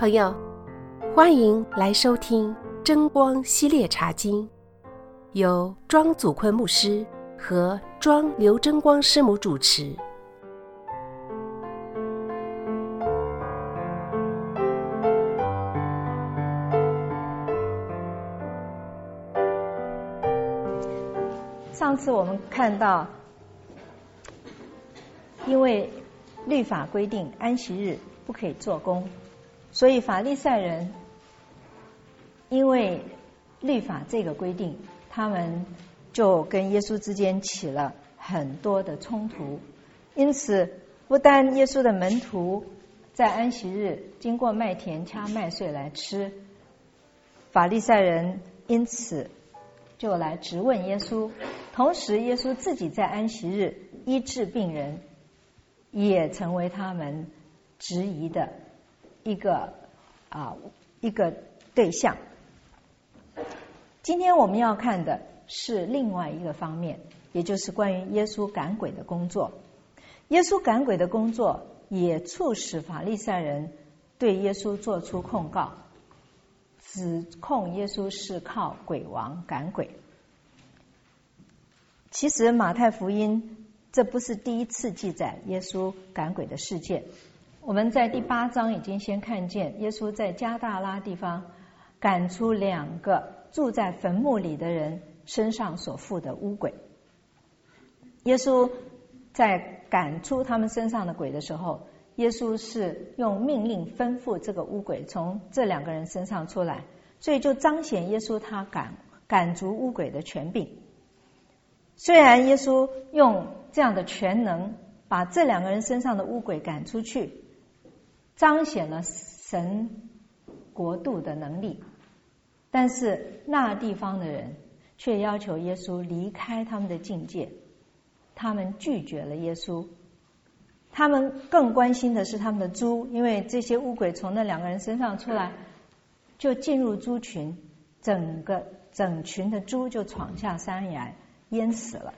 朋友，欢迎来收听真光系列茶经，由庄祖坤牧师和庄刘真光师母主持。 上次我们看到，因为律法规定安息日不可以做工，所以法利赛人因为律法这个规定，他们就跟耶稣之间起了很多的冲突。因此不但耶稣的门徒在安息日经过麦田掐麦穗来吃，法利赛人因此就来质问耶稣，同时耶稣自己在安息日医治病人，也成为他们质疑的一个对象。今天我们要看的是另外一个方面，也就是关于耶稣赶鬼的工作。耶稣赶鬼的工作也促使法利赛人对耶稣做出控告，指控耶稣是靠鬼王赶鬼。其实马太福音这不是第一次记载耶稣赶鬼的事件，我们在第8章已经先看见耶稣在加大拉地方赶出2个住在坟墓里的人身上所附的污鬼。耶稣在赶出他们身上的鬼的时候，耶稣是用命令吩咐这个污鬼从这2个人身上出来，所以就彰显耶稣他赶逐污鬼的权柄。虽然耶稣用这样的全能把这2个人身上的污鬼赶出去，彰显了神国度的能力，但是那地方的人却要求耶稣离开他们的境界，他们拒绝了耶稣。他们更关心的是他们的猪，因为这些污鬼从那2个人身上出来，就进入猪群，整群的猪就闯下山崖，淹死了。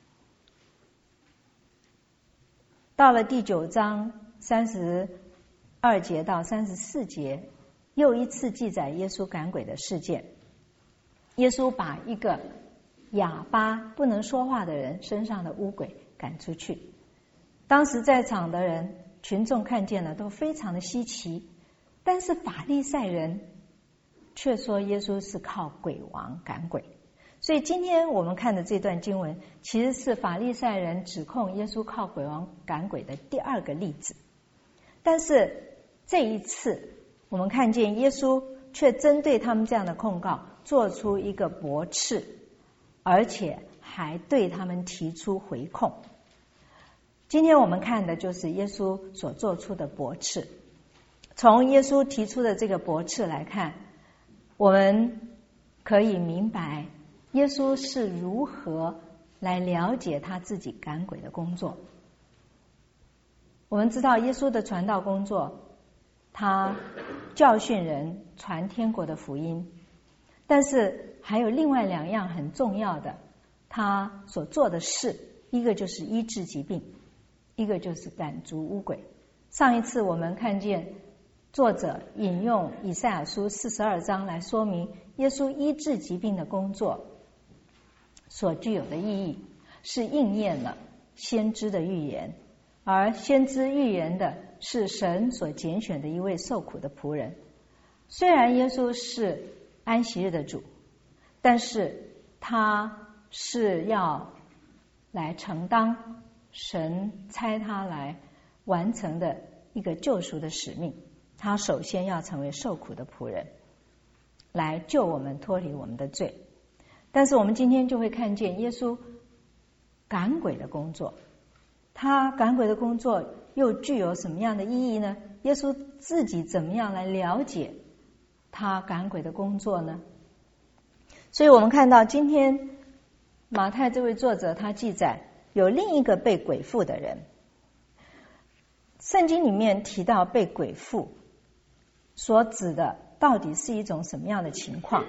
到了第9章32节到34节，又一次记载耶稣赶鬼的事件。耶稣把一个哑巴不能说话的人身上的污鬼赶出去，当时在场的人群众看见了都非常的稀奇，但是法利赛人却说耶稣是靠鬼王赶鬼。所以今天我们看的这段经文其实是法利赛人指控耶稣靠鬼王赶鬼的第2个例子。但是这一次我们看见耶稣却针对他们这样的控告做出一个驳斥，而且还对他们提出回控。今天我们看的就是耶稣所做出的驳斥。从耶稣提出的这个驳斥来看，我们可以明白耶稣是如何来了解他自己赶鬼的工作。我们知道耶稣的传道工作，他教训人传天国的福音，但是还有另外2样很重要的他所做的事，一个就是医治疾病，一个就是赶逐污鬼。上一次我们看见作者引用以赛亚书42章来说明耶稣医治疾病的工作所具有的意义，是应验了先知的预言，而先知预言的是神所拣选的一位受苦的仆人。虽然耶稣是安息日的主，但是他是要来承当神差他来完成的一个救赎的使命。他首先要成为受苦的仆人，来救我们脱离我们的罪。但是我们今天就会看见耶稣赶鬼的工作，他赶鬼的工作又具有什么样的意义呢？耶稣自己怎么样来了解他赶鬼的工作呢？所以我们看到今天马太这位作者他记载有另一个被鬼附的人。圣经里面提到被鬼附所指的到底是一种什么样的情况？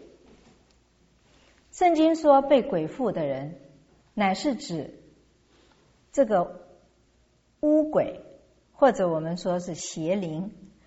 圣经说被鬼附的人乃是指这个污鬼，或者我们说是邪灵，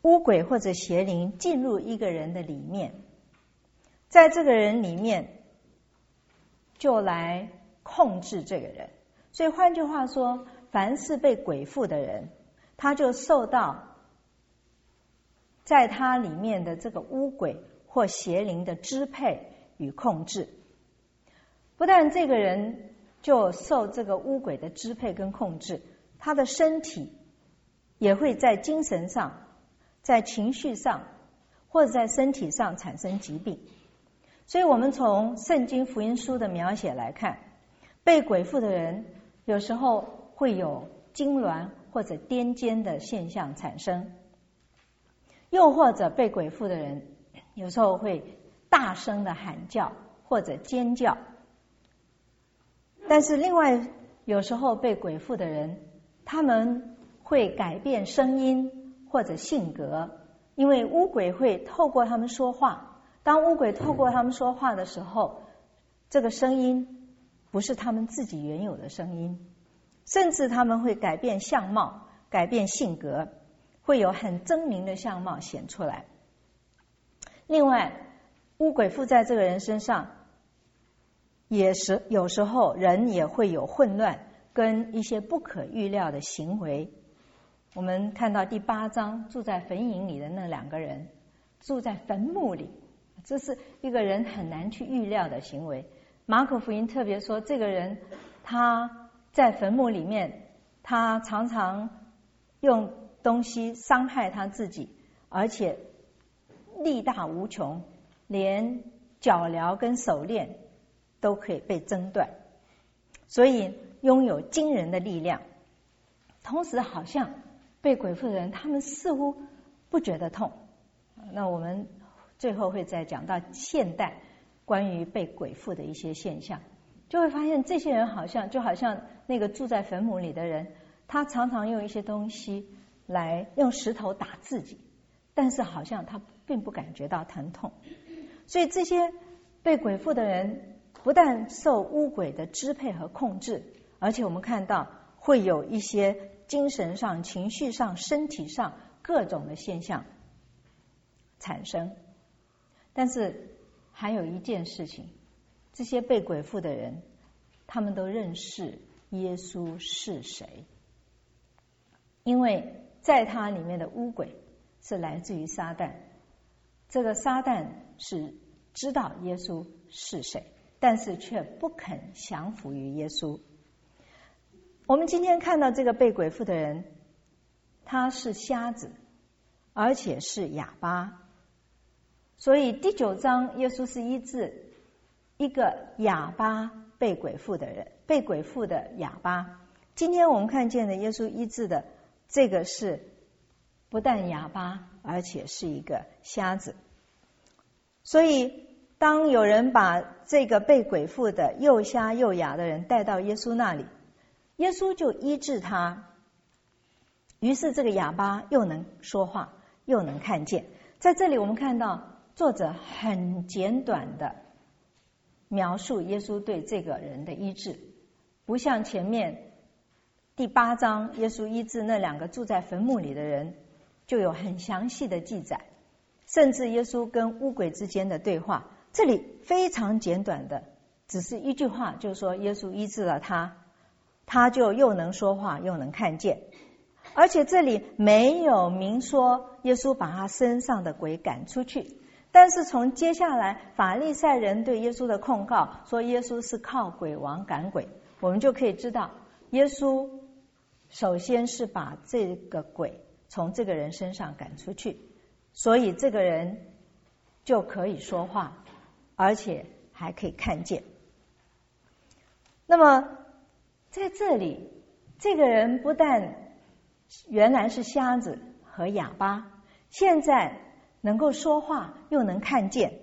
污鬼或者邪灵进入一个人的里面，在这个人里面就来控制这个人。所以换句话说，凡是被鬼附的人，他就受到在他里面的这个污鬼或邪灵的支配与控制。不但这个人就受这个污鬼的支配跟控制，他的身体也会在精神上、在情绪上或者在身体上产生疾病。所以我们从圣经福音书的描写来看，被鬼附的人有时候会有痉挛或者癫痫的现象产生，又或者被鬼附的人有时候会大声的喊叫或者尖叫。但是另外有时候被鬼附的人，他们会改变声音或者性格，因为污鬼会透过他们说话。当污鬼透过他们说话的时候，这个声音不是他们自己原有的声音，甚至他们会改变相貌、改变性格，会有很狰狞的相貌显出来。另外，污鬼附在这个人身上，也是有时候人也会有混乱跟一些不可预料的行为。我们看到第8章住在坟茔里的那2个人，住在坟墓里，这是一个人很难去预料的行为。马可福音特别说，这个人他在坟墓里面，他常常用东西伤害他自己，而且力大无穷，连脚镣跟手链都可以被挣断，所以拥有惊人的力量。同时好像被鬼附的人，他们似乎不觉得痛。那我们最后会再讲到现代关于被鬼附的一些现象，就会发现这些人好像那个住在坟墓里的人，他常常用一些东西来用石头打自己，但是好像他并不感觉到疼痛。所以这些被鬼附的人不但受污鬼的支配和控制，而且我们看到会有一些精神上、情绪上、身体上各种的现象产生。但是还有一件事情，这些被鬼附的人，他们都认识耶稣是谁，因为在他里面的污鬼是来自于撒旦，这个撒旦是知道耶稣是谁，但是却不肯降服于耶稣。我们今天看到这个被鬼附的人，他是瞎子，而且是哑巴。所以第9章耶稣是医治一个哑巴被鬼附的人，被鬼附的哑巴。今天我们看见的耶稣医治的这个是不但哑巴，而且是一个瞎子。所以当有人把这个被鬼附的又瞎又哑的人带到耶稣那里，耶稣就医治他，于是这个哑巴又能说话，又能看见。在这里我们看到作者很简短的描述耶稣对这个人的医治，不像前面第8章耶稣医治那2个住在坟墓里的人就有很详细的记载，甚至耶稣跟污鬼之间的对话，这里非常简短的，只是一句话，就是说耶稣医治了他，他就又能说话又能看见。而且这里没有明说耶稣把他身上的鬼赶出去，但是从接下来法利赛人对耶稣的控告说耶稣是靠鬼王赶鬼，我们就可以知道耶稣首先是把这个鬼从这个人身上赶出去，所以这个人就可以说话，而且还可以看见。那么在这里，这个人不但原来是瞎子和哑巴，现在能够说话又能看见。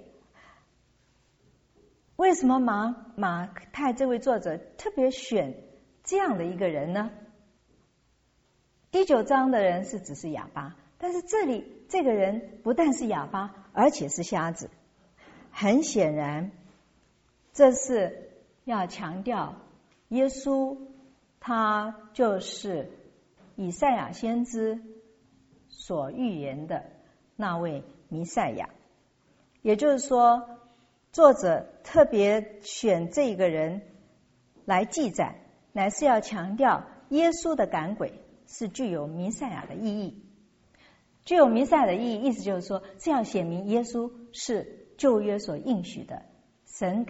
为什么马太这位作者特别选这样的一个人呢？第9章的人是只是哑巴，但是这里这个人不但是哑巴，而且是瞎子。很显然，这是要强调耶稣他就是以赛亚先知所预言的那位弥赛亚。也就是说，作者特别选这个人来记载，乃是要强调耶稣的赶鬼是具有弥赛亚的意义。具有弥赛亚的意义，意思就是说，是要显明耶稣是旧约所应许的，神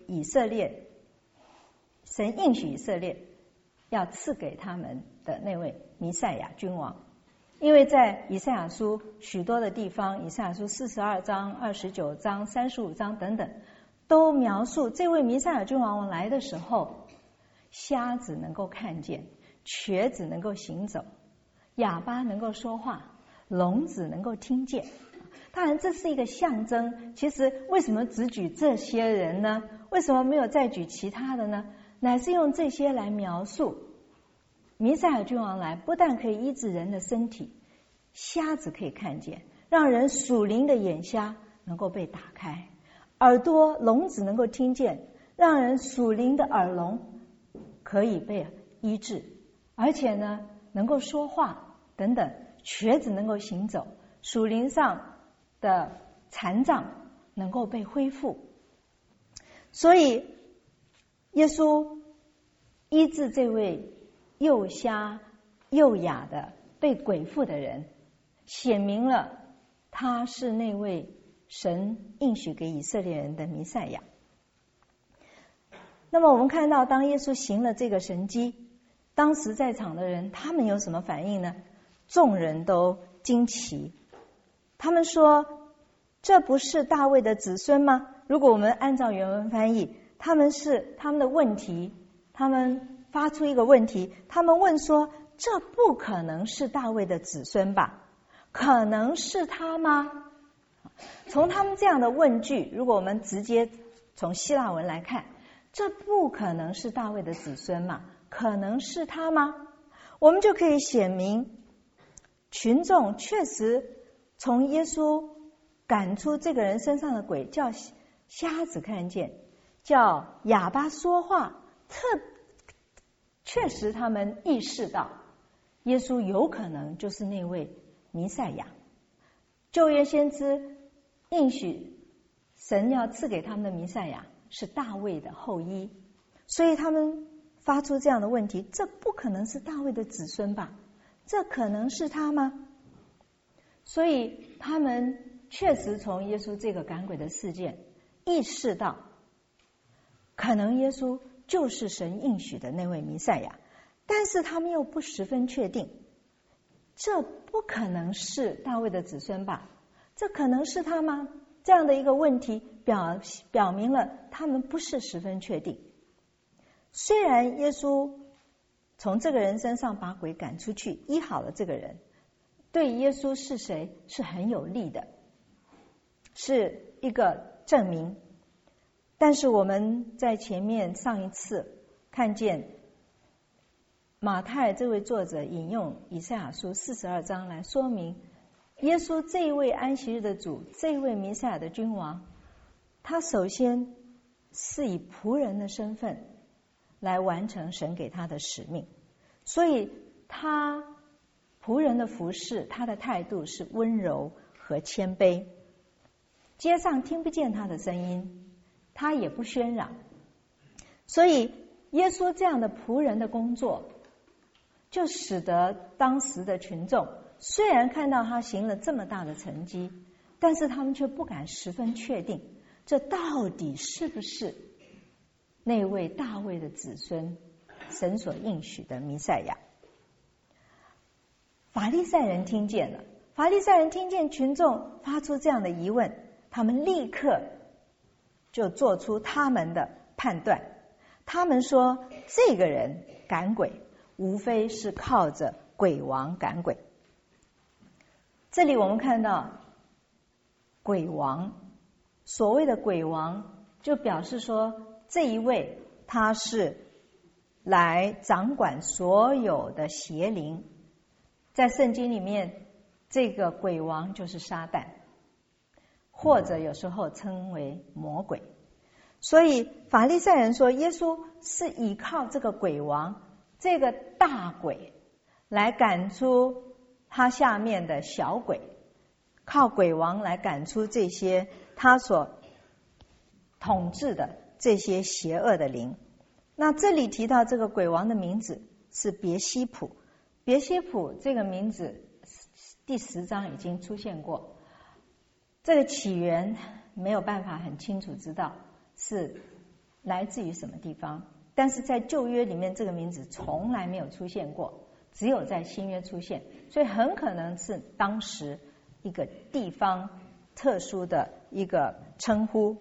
应许以色列要赐给他们的那位弥赛亚君王。因为在以赛亚书许多的地方，以赛亚书42章、29章、35章等等，都描述这位弥赛亚君王来的时候，瞎子能够看见，瘸子能够行走，哑巴能够说话，聋子能够听见。当然这是一个象征，其实为什么只举这些人呢？为什么没有再举其他的呢？乃是用这些来描述弥赛亚君王来，不但可以医治人的身体，瞎子可以看见，让人属灵的眼瞎能够被打开，耳朵聋子能够听见，让人属灵的耳聋可以被医治，而且呢能够说话等等，瘸子能够行走，属灵上的残障能够被恢复。所以耶稣医治这位又瞎又哑的被鬼附的人，显明了他是那位神应许给以色列人的弥赛亚。那么我们看到，当耶稣行了这个神迹，当时在场的人他们有什么反应呢？众人都惊奇，他们说，这不是大卫的子孙吗？如果我们按照原文翻译，他们的问题，他们发出一个问题，他们问说，这不可能是大卫的子孙吧？可能是他吗？从他们这样的问句，如果我们直接从希腊文来看，这不可能是大卫的子孙嘛？可能是他吗？我们就可以显明群众确实从耶稣赶出这个人身上的鬼，叫瞎子看见，叫哑巴说话，确实他们意识到耶稣有可能就是那位弥赛亚。旧约先知应许神要赐给他们的弥赛亚是大卫的后裔，所以他们发出这样的问题，这不可能是大卫的子孙吧？这可能是他吗？所以他们确实从耶稣这个赶鬼的事件意识到，可能耶稣就是神应许的那位弥赛亚，但是他们又不十分确定，这不可能是大卫的子孙吧？这可能是他吗？这样的一个问题表明了他们不是十分确定。虽然耶稣从这个人身上把鬼赶出去，医好了这个人，对耶稣是谁是很有利的，是一个证明。但是我们在前面上一次看见马太这位作者引用以赛亚书42章来说明，耶稣这一位安息日的主，这一位弥赛亚的君王，他首先是以仆人的身份来完成神给他的使命，所以他仆人的服事，他的态度是温柔和谦卑。街上听不见他的声音，他也不喧嚷。所以耶稣这样的仆人的工作，就使得当时的群众虽然看到他行了这么大的成绩，但是他们却不敢十分确定，这到底是不是那位大卫的子孙，神所应许的弥赛亚。法利赛人听见了，法利赛人听见群众发出这样的疑问，他们立刻就做出他们的判断。他们说，这个人赶鬼无非是靠着鬼王赶鬼。这里我们看到鬼王，所谓的鬼王就表示说，这一位他是来掌管所有的邪灵。在圣经里面，这个鬼王就是撒旦，或者有时候称为魔鬼。所以法利赛人说，耶稣是依靠这个鬼王，这个大鬼来赶出他下面的小鬼，靠鬼王来赶出这些他所统治的这些邪恶的灵。那这里提到这个鬼王的名字是别西卜，别西卜这个名字第10章已经出现过，这个起源没有办法很清楚知道是来自于什么地方，但是在旧约里面这个名字从来没有出现过，只有在新约出现，所以很可能是当时一个地方特殊的一个称呼。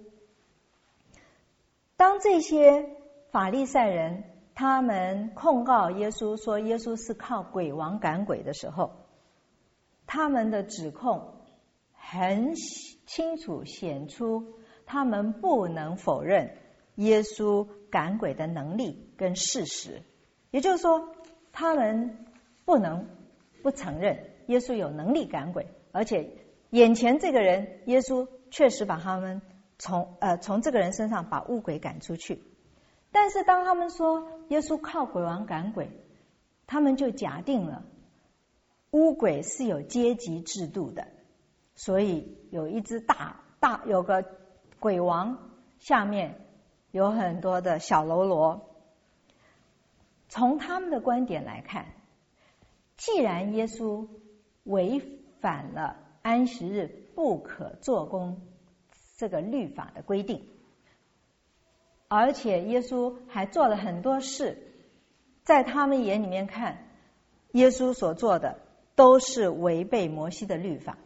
当这些法利赛人他们控告耶稣说耶稣是靠鬼王赶鬼的时候，他们的指控很清楚显出他们不能否认耶稣赶鬼的能力跟事实，也就是说他们不承认耶稣有能力赶鬼，而且眼前这个人耶稣确实把他们从这个人身上把污鬼赶出去。但是当他们说耶稣靠鬼王赶鬼，他们就假定了污鬼是有阶级制度的，所以有一只有个鬼王，下面有很多的小喽啰。从他们的观点来看，既然耶稣违反了安息日不可做工这个律法的规定，而且耶稣还做了很多事，在他们眼里面看，耶稣所做的都是违背摩西的律法，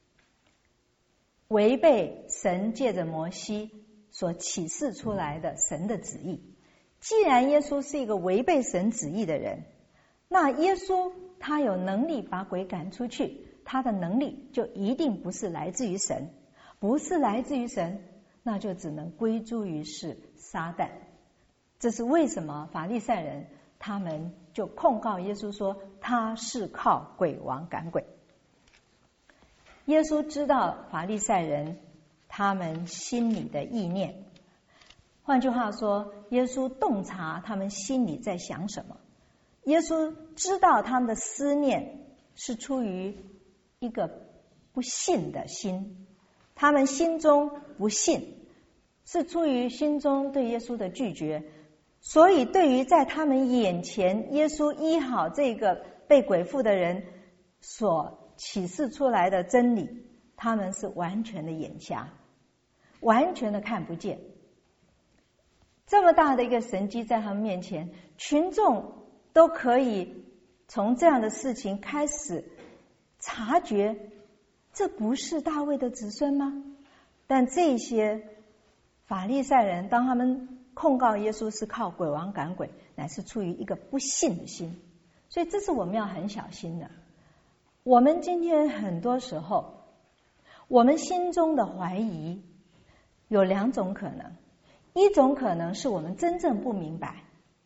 违背神借着摩西所启示出来的神的旨意。既然耶稣是一个违背神旨意的人，那耶稣他有能力把鬼赶出去，他的能力就一定不是来自于神，不是来自于神，那就只能归诸于是撒旦。这是为什么法利赛人他们就控告耶稣说他是靠鬼王赶鬼。耶稣知道法利赛人他们心里的意念，换句话说，耶稣洞察他们心里在想什么。耶稣知道他们的思念是出于一个不信的心，他们心中不信，是出于心中对耶稣的拒绝。所以对于在他们眼前耶稣医好这个被鬼附的人所启示出来的真理，他们是完全的眼瞎，完全的看不见。这么大的一个神迹在他们面前，群众都可以从这样的事情开始察觉，这不是大卫的子孙吗？但这些法利赛人当他们控告耶稣是靠鬼王赶鬼，乃是出于一个不信的心。所以这是我们要很小心的。我们今天很多时候，我们心中的怀疑有2种可能。一种可能是我们真正不明白，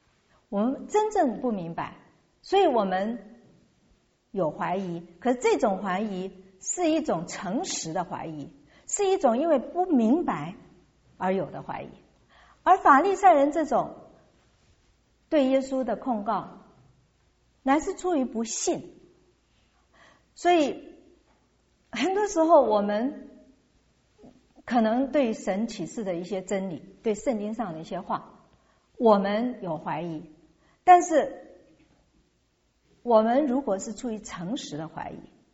所以我们有怀疑，可是这种怀疑是一种诚实的怀疑，是一种因为不明白而有的怀疑。而法利赛人这种对耶稣的控告乃是出于不信。所以很多时候我们可能对神启示的一些真理，对圣经上的一些话，我们有怀疑，但是我们如果是出于诚实的怀疑，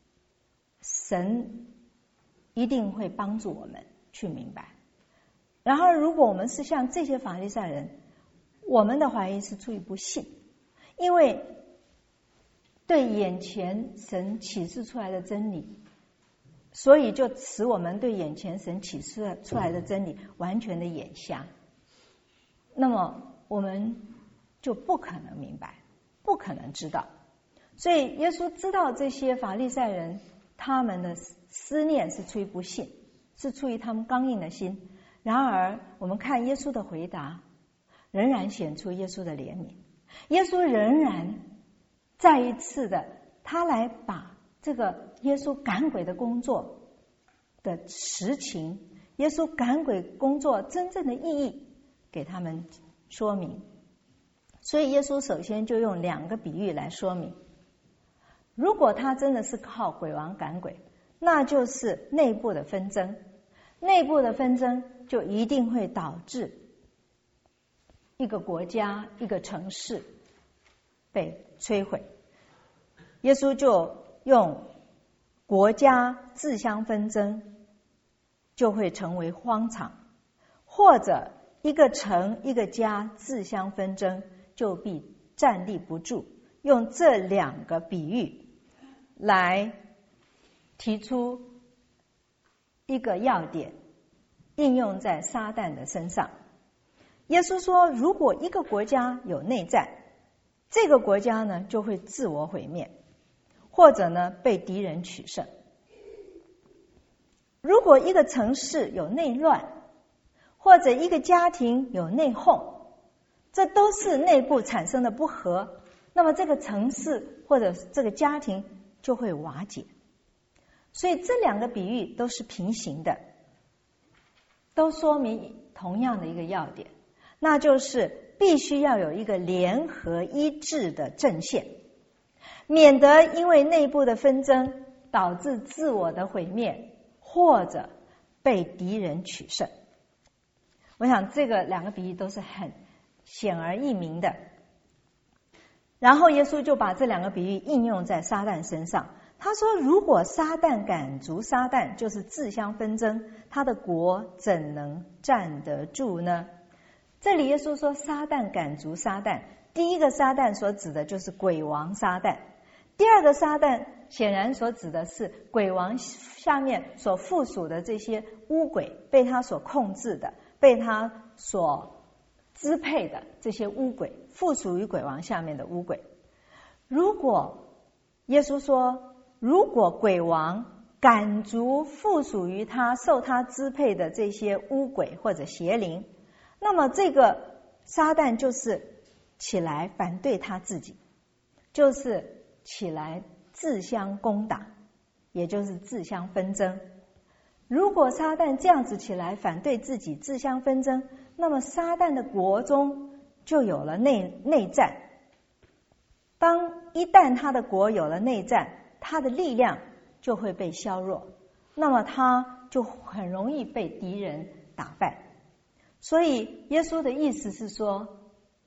神一定会帮助我们去明白。然而如果我们是像这些法利赛人，我们的怀疑是出于不信，因为对眼前神启示出来的真理，所以就使我们对眼前神启示出来的真理完全的眼瞎，那么我们就不可能明白，不可能知道。所以耶稣知道这些法利赛人他们的思念是出于不信，是出于他们刚硬的心。然而我们看耶稣的回答，仍然显出耶稣的怜悯。耶稣仍然再一次的，他来把这个耶稣赶鬼的工作的实情，耶稣赶鬼工作真正的意义给他们说明。所以耶稣首先就用2个比喻来说明。 如果他真的是靠鬼王赶鬼，那就是内部的纷争，内部的纷争就一定会导致一个国家、一个城市被摧毁。耶稣就用国家自相纷争就会成为荒场，或者一个城一个家自相纷争就必站立不住，用这两个比喻来提出一个要点，应用在撒旦的身上。耶稣说，如果一个国家有内战，这个国家呢就会自我毁灭，或者呢被敌人取胜。如果一个城市有内乱，或者一个家庭有内讧，这都是内部产生的不和，那么这个城市或者这个家庭就会瓦解。所以这两个比喻都是平行的，都说明同样的一个要点，那就是必须要有一个联合一致的阵线，免得因为内部的纷争导致自我的毁灭，或者被敌人取胜。我想这个两个比喻都是很显而易明的。然后耶稣就把这两个比喻应用在撒旦身上。他说，如果撒旦赶逐撒旦，就是自相纷争，他的国怎能站得住呢？这里耶稣说撒旦赶逐撒旦，第一个撒旦所指的就是鬼王撒旦，第二个撒旦显然所指的是鬼王下面所附属的这些污鬼，被他所控制的，被他所支配的这些污鬼，附属于鬼王下面的污鬼。如果耶稣说，如果鬼王赶逐附属于他、受他支配的这些污鬼或者邪灵，那么这个撒旦就是起来反对他自己，就是起来自相攻打，也就是自相纷争。如果撒旦这样子起来反对自己，自相纷争，那么撒旦的国中就有了内战。一旦他的国有了内战，他的力量就会被削弱，那么他就很容易被敌人打败。所以耶稣的意思是说，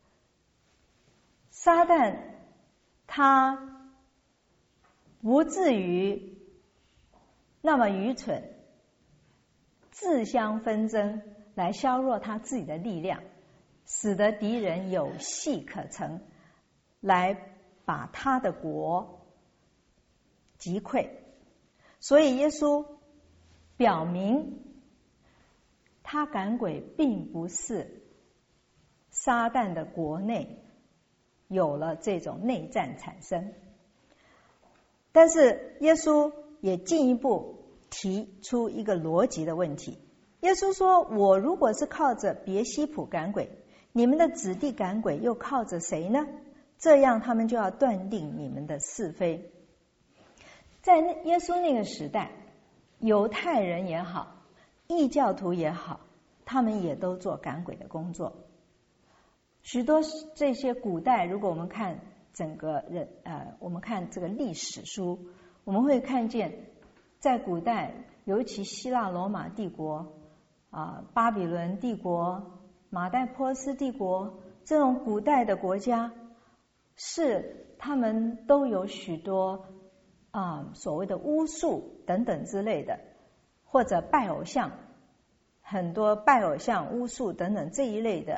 撒旦他不至于那么愚蠢，自相纷争来削弱他自己的力量，使得敌人有隙可乘，来把他的国击溃。所以耶稣表明，他赶鬼并不是撒旦的国内有了这种内战产生，但是耶稣也进一步提出一个逻辑的问题。耶稣说，我如果是靠着别西卜赶鬼，你们的子弟赶鬼又靠着谁呢？这样他们就要断定你们的是非。在耶稣那个时代，犹太人也好，异教徒也好，他们也都做赶鬼的工作。许多这些古代，如果我们看我们看这个历史书，我们会看见，在古代，尤其希腊罗马帝国巴比伦帝国、马代波斯帝国这种古代的国家，是他们都有许多所谓的巫术等等之类的，或者拜偶像，很多拜偶像、巫术等等这一类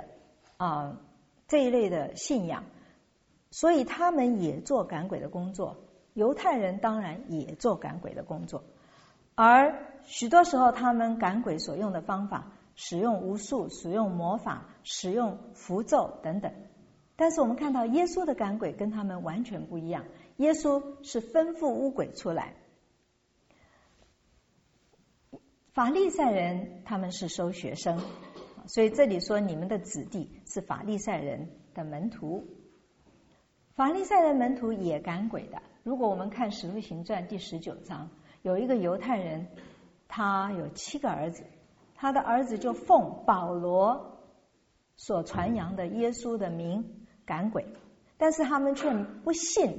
的信仰，所以他们也做赶鬼的工作。犹太人当然也做赶鬼的工作，而许多时候他们赶鬼所用的方法，使用巫术、使用魔法、使用符咒等等。但是我们看到耶稣的赶鬼跟他们完全不一样，耶稣是吩咐污鬼出来。法利赛人他们是收学生，所以这里说你们的子弟是法利赛人的门徒。法利赛人门徒也赶鬼的。如果我们看使徒行传第19章，有一个犹太人，他有7个儿子，他的儿子就奉保罗所传扬的耶稣的名赶鬼，但是他们却不信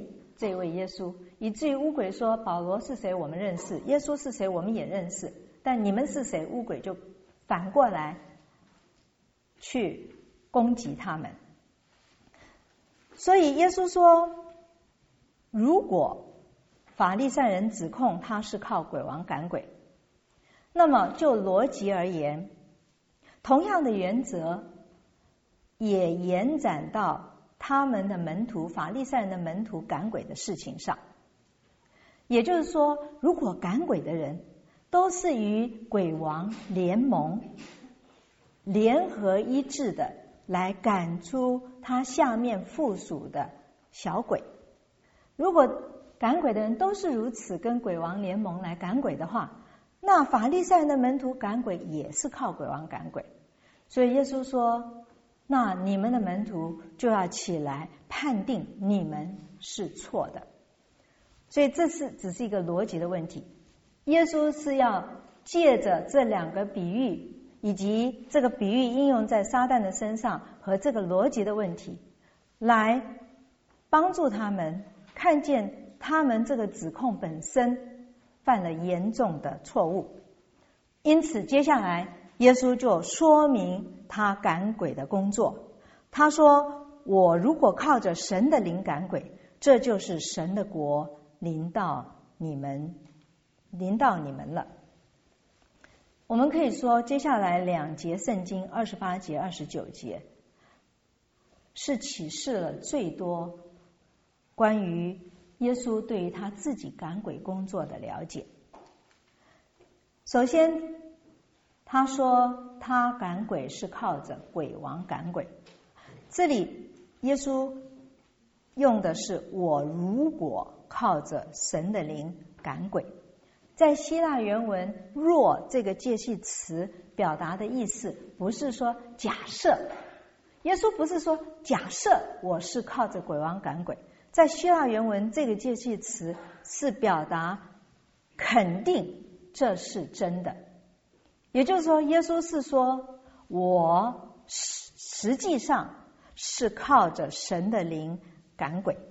这位耶稣，以至于污鬼说保罗是谁我们认识，耶稣是谁我们也认识，但你们是谁？污鬼就反过来去攻击他们。所以耶稣说，如果法利赛人指控他是靠鬼王赶鬼，那么就逻辑而言，同样的原则也延展到他们的门徒，法利赛人的门徒赶鬼的事情上。也就是说，如果赶鬼的人都是与鬼王联盟、联合一致的来赶出他下面附属的小鬼，如果赶鬼的人都是如此跟鬼王联盟来赶鬼的话，那法利赛人的门徒赶鬼也是靠鬼王赶鬼。所以耶稣说，那你们的门徒就要起来判定你们是错的。所以这只是一个逻辑的问题。耶稣是要借着这两个比喻，以及这个比喻应用在撒旦的身上和这个逻辑的问题，来帮助他们看见他们这个指控本身犯了严重的错误。因此接下来耶稣就说明他赶鬼的工作。他说，我如果靠着神的灵赶鬼，这就是神的国临到你们了。我们可以说，接下来2节圣经28节29节是启示了最多关于耶稣对于他自己赶鬼工作的了解。首先他说他赶鬼是靠着鬼王赶鬼，这里耶稣用的是我如果靠着神的灵赶鬼。在希腊原文，若这个介系词表达的意思不是说假设，耶稣不是说假设我是靠着鬼王赶鬼，在希腊原文这个介系词是表达肯定这是真的。也就是说，耶稣是说我实际上是靠着神的灵赶鬼。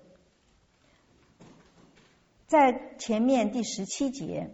在前面第17节，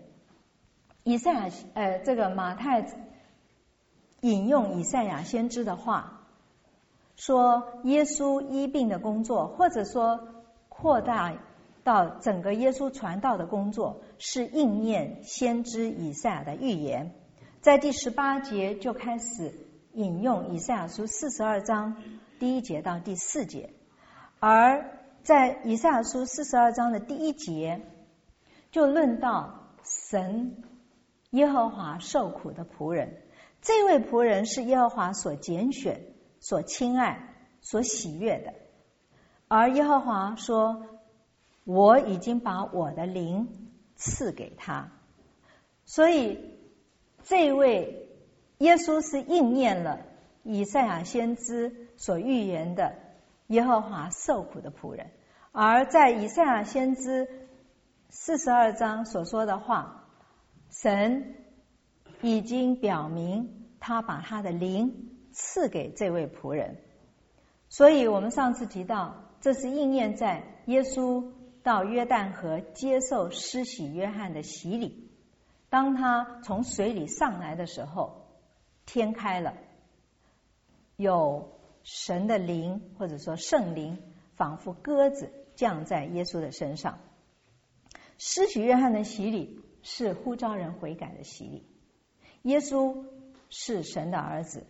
这个马太引用以赛亚先知的话，说耶稣医病的工作，或者说扩大到整个耶稣传道的工作，是应验先知以赛亚的预言。在第18节就开始引用以赛亚书42章第1节到第4节，而在以赛亚书42章的第1节就论到神耶和华受苦的仆人，这位仆人是耶和华所拣选、所亲爱、所喜悦的。而耶和华说，我已经把我的灵赐给他。所以这位耶稣是应验了以赛亚先知所预言的耶和华受苦的仆人。而在以赛亚先知42章所说的话，神已经表明他把他的灵赐给这位仆人。所以我们上次提到，这是应验在耶稣到约旦河接受施洗约翰的洗礼，当他从水里上来的时候，天开了，有神的灵或者说圣灵仿佛鸽子降在耶稣的身上。施洗约翰的洗礼是呼召人悔改的洗礼，耶稣是神的儿子，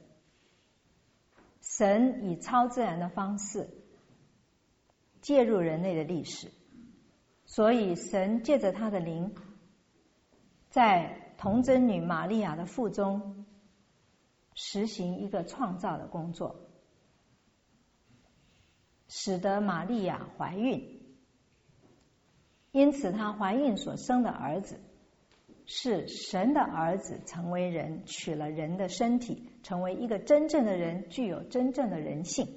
神以超自然的方式介入人类的历史，所以神借着他的灵在童贞女玛利亚的腹中实行一个创造的工作，使得玛利亚怀孕。因此她怀孕所生的儿子是神的儿子，成为人，取了人的身体，成为一个真正的人，具有真正的人性。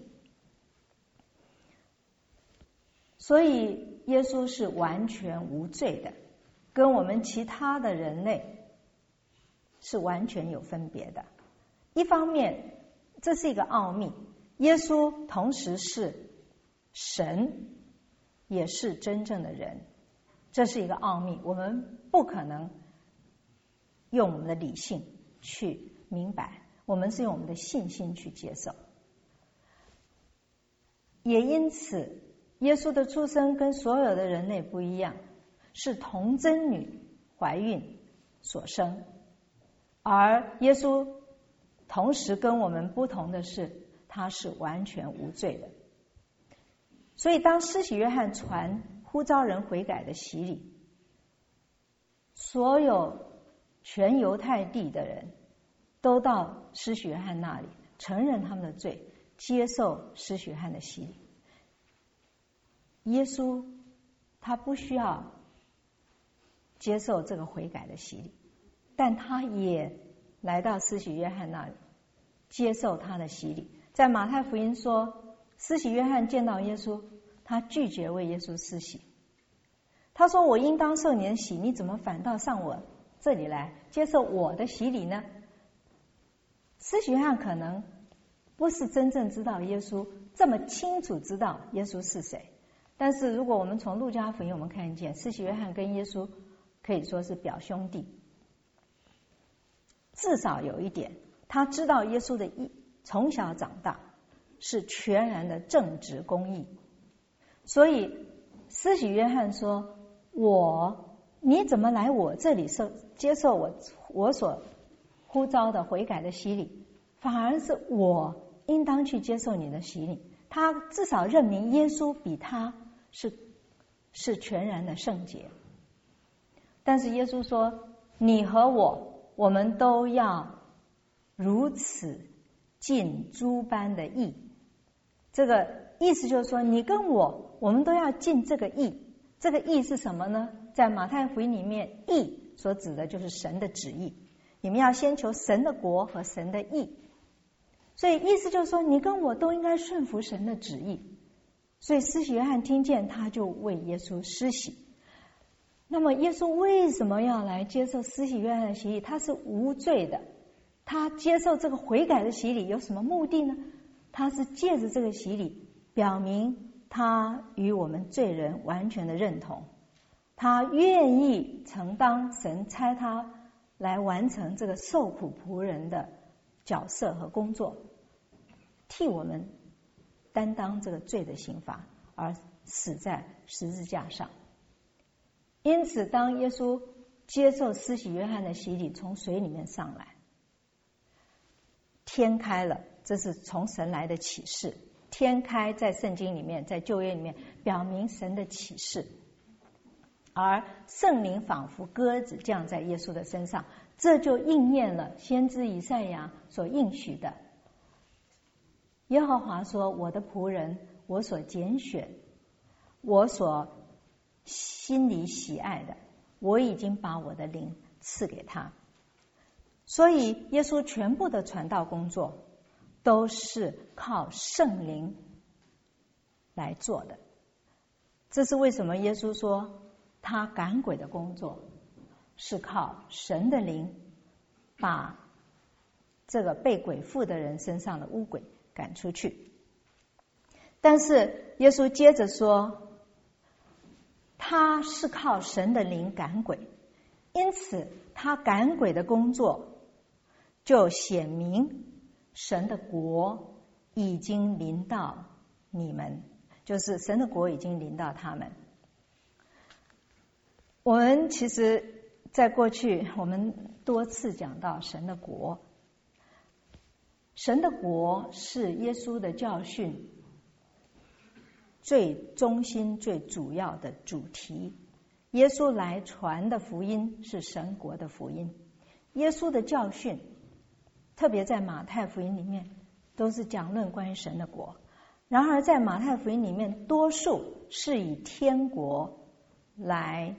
所以耶稣是完全无罪的，跟我们其他的人类是完全有分别的。一方面这是一个奥秘，耶稣同时是神也是真正的人。这是一个奥秘，我们不可能用我们的理性去明白，我们是用我们的信心去接受。也因此，耶稣的出生跟所有的人类不一样，是童贞女怀孕所生，而耶稣同时跟我们不同的是，他是完全无罪的。所以当施洗约翰传呼召人悔改的洗礼，所有全犹太地的人都到施洗约翰那里承认他们的罪，接受施洗约翰的洗礼。耶稣他不需要接受这个悔改的洗礼，但他也来到施洗约翰那里接受他的洗礼。在马太福音说，施洗约翰见到耶稣，他拒绝为耶稣施洗。他说，我应当受你的洗，你怎么反倒上我这里来接受我的洗礼呢？施洗约翰可能不是真正知道耶稣这么清楚知道耶稣是谁，但是如果我们从路加福音我们看见，施洗约翰跟耶稣可以说是表兄弟。至少有一点，他知道耶稣的义，从小长大是全然的正直公义。所以施洗约翰说，你怎么来我这里接受我所呼召的悔改的洗礼，反而是我应当去接受你的洗礼。他至少认明耶稣比他是全然的圣洁。但是耶稣说，你和我们都要如此尽诸般的义。这个意思就是说，你跟我们都要尽这个义。这个义是什么呢？在马太福音里面，义所指的就是神的旨意。你们要先求神的国和神的义。所以意思就是说，你跟我都应该顺服神的旨意。所以施洗约翰听见，他就为耶稣施洗。那么耶稣为什么要来接受施洗约翰的洗礼？他是无罪的，他接受这个悔改的洗礼有什么目的呢？他是借着这个洗礼表明他与我们罪人完全的认同，他愿意承担神差他来完成这个受苦仆人的角色和工作，替我们担当这个罪的刑罚，而死在十字架上。因此当耶稣接受施洗约翰的洗礼，从水里面上来，天开了，这是从神来的启示。天开在圣经里面，在旧约里面表明神的启示，而圣灵仿佛鸽子降在耶稣的身上，这就应验了先知以赛亚所应许的。耶和华说，我的仆人，我所拣选，我所心里喜爱的，我已经把我的灵赐给他。所以耶稣全部的传道工作都是靠圣灵来做的。这是为什么耶稣说他赶鬼的工作是靠神的灵把这个被鬼附的人身上的污鬼赶出去。但是耶稣接着说，他是靠神的灵赶鬼，因此他赶鬼的工作就显明神的国已经临到你们，就是神的国已经临到他们。我们其实在过去我们多次讲到神的国，神的国是耶稣的教训最中心最主要的主题。耶稣来传的福音是神国的福音，耶稣的教训特别在马太福音里面都是讲论关于神的国，然而在马太福音里面多数是以天国来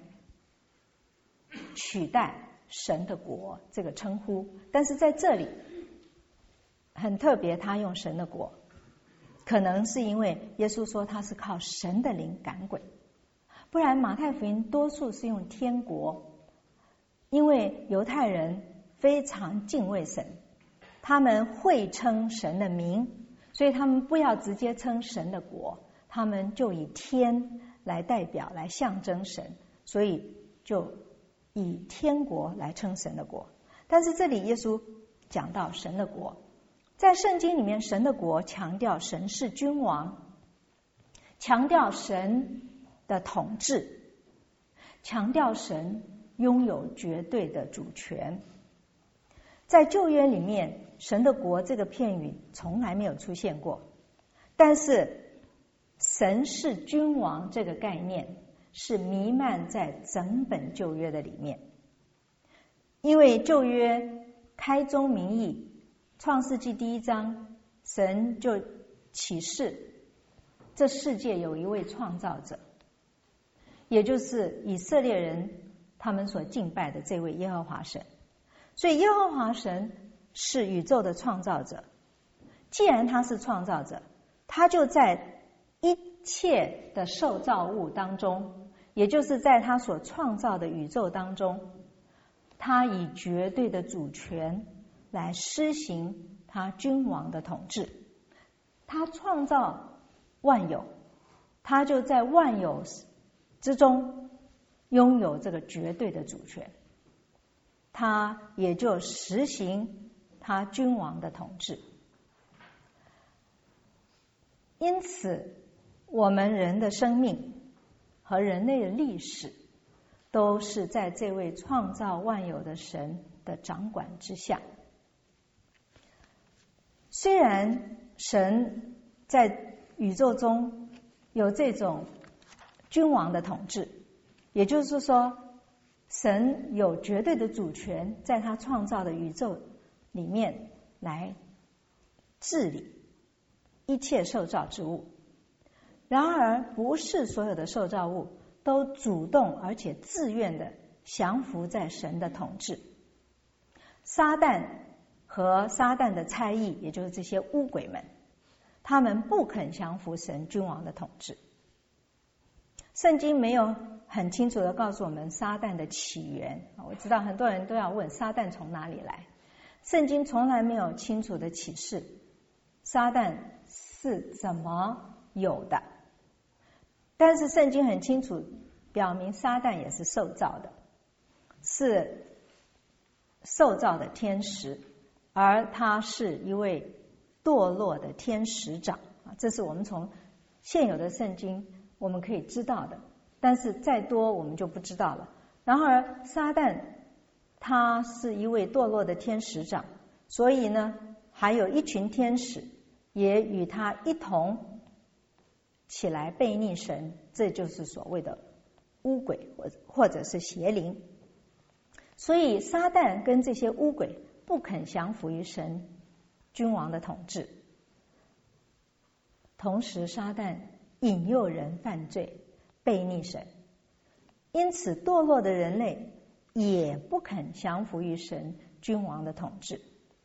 取代神的国这个称呼，但是在这里很特别，他用神的国，可能是因为耶稣说他是靠神的灵赶鬼，不然马太福音多数是用天国，因为犹太人非常敬畏神，他们会称神的名，所以他们不要直接称神的国，他们就以天来代表、来象征神，所以就以天国来称神的国。但是这里耶稣讲到神的国，在圣经里面，神的国强调神是君王，强调神的统治，强调神拥有绝对的主权。在旧约里面，神的国这个片语从来没有出现过，但是神是君王这个概念是弥漫在整本旧约的里面。因为旧约开宗明义，创世纪第1章，神就启示这世界有一位创造者，也就是以色列人他们所敬拜的这位耶和华神。所以耶和华神是宇宙的创造者，既然他是创造者，他就在一切的受造物当中，也就是在他所创造的宇宙当中，他以绝对的主权来施行他君王的统治。他创造万有，他就在万有之中拥有这个绝对的主权，他也就实行他君王的统治。因此我们人的生命和人类的历史都是在这位创造万有的神的掌管之下。虽然神在宇宙中有这种君王的统治，也就是说神有绝对的主权在他创造的宇宙里面来治理一切受造之物，然而不是所有的受造物都主动而且自愿的降服在神的统治。撒旦和撒旦的差役，也就是这些污鬼们，他们不肯降服神君王的统治。圣经没有很清楚的告诉我们撒旦的起源，我知道很多人都要问撒旦从哪里来，圣经从来没有清楚的启示撒旦是怎么有的，但是圣经很清楚表明撒旦也是受造的，是受造的天使，而他是一位堕落的天使长，这是我们从现有的圣经我们可以知道的，但是再多我们就不知道了。然而撒旦他是一位堕落的天使长，所以呢还有一群天使也与他一同起来悖逆神，这就是所谓的污鬼或者是邪灵。所以撒旦跟这些污鬼不肯降服于神君王的统治，同时撒旦引诱人犯罪悖逆神，因此堕落的人类也不肯降服于神君王的统治。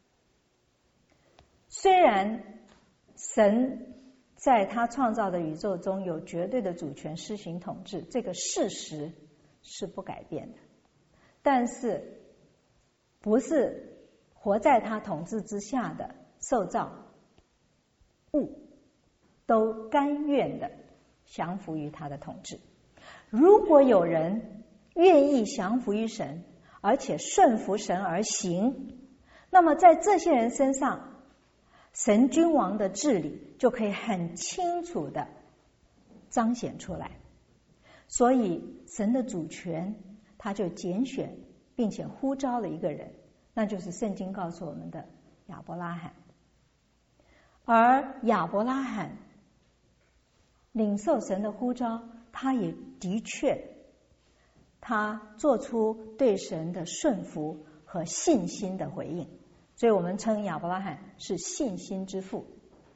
虽然神在他创造的宇宙中有绝对的主权施行统治，这个事实是不改变的，但是不是活在他统治之下的受造物都甘愿的降服于他的统治。如果有人愿意降服于神，而且顺服神而行，那么在这些人身上神君王的治理就可以很清楚的彰显出来。所以神的主权他就拣选并且呼召了一个人，那就是圣经告诉我们的亚伯拉罕。而亚伯拉罕领受神的呼召，他也的确他做出对神的顺服和信心的回应，所以我们称亚伯拉罕是信心之父。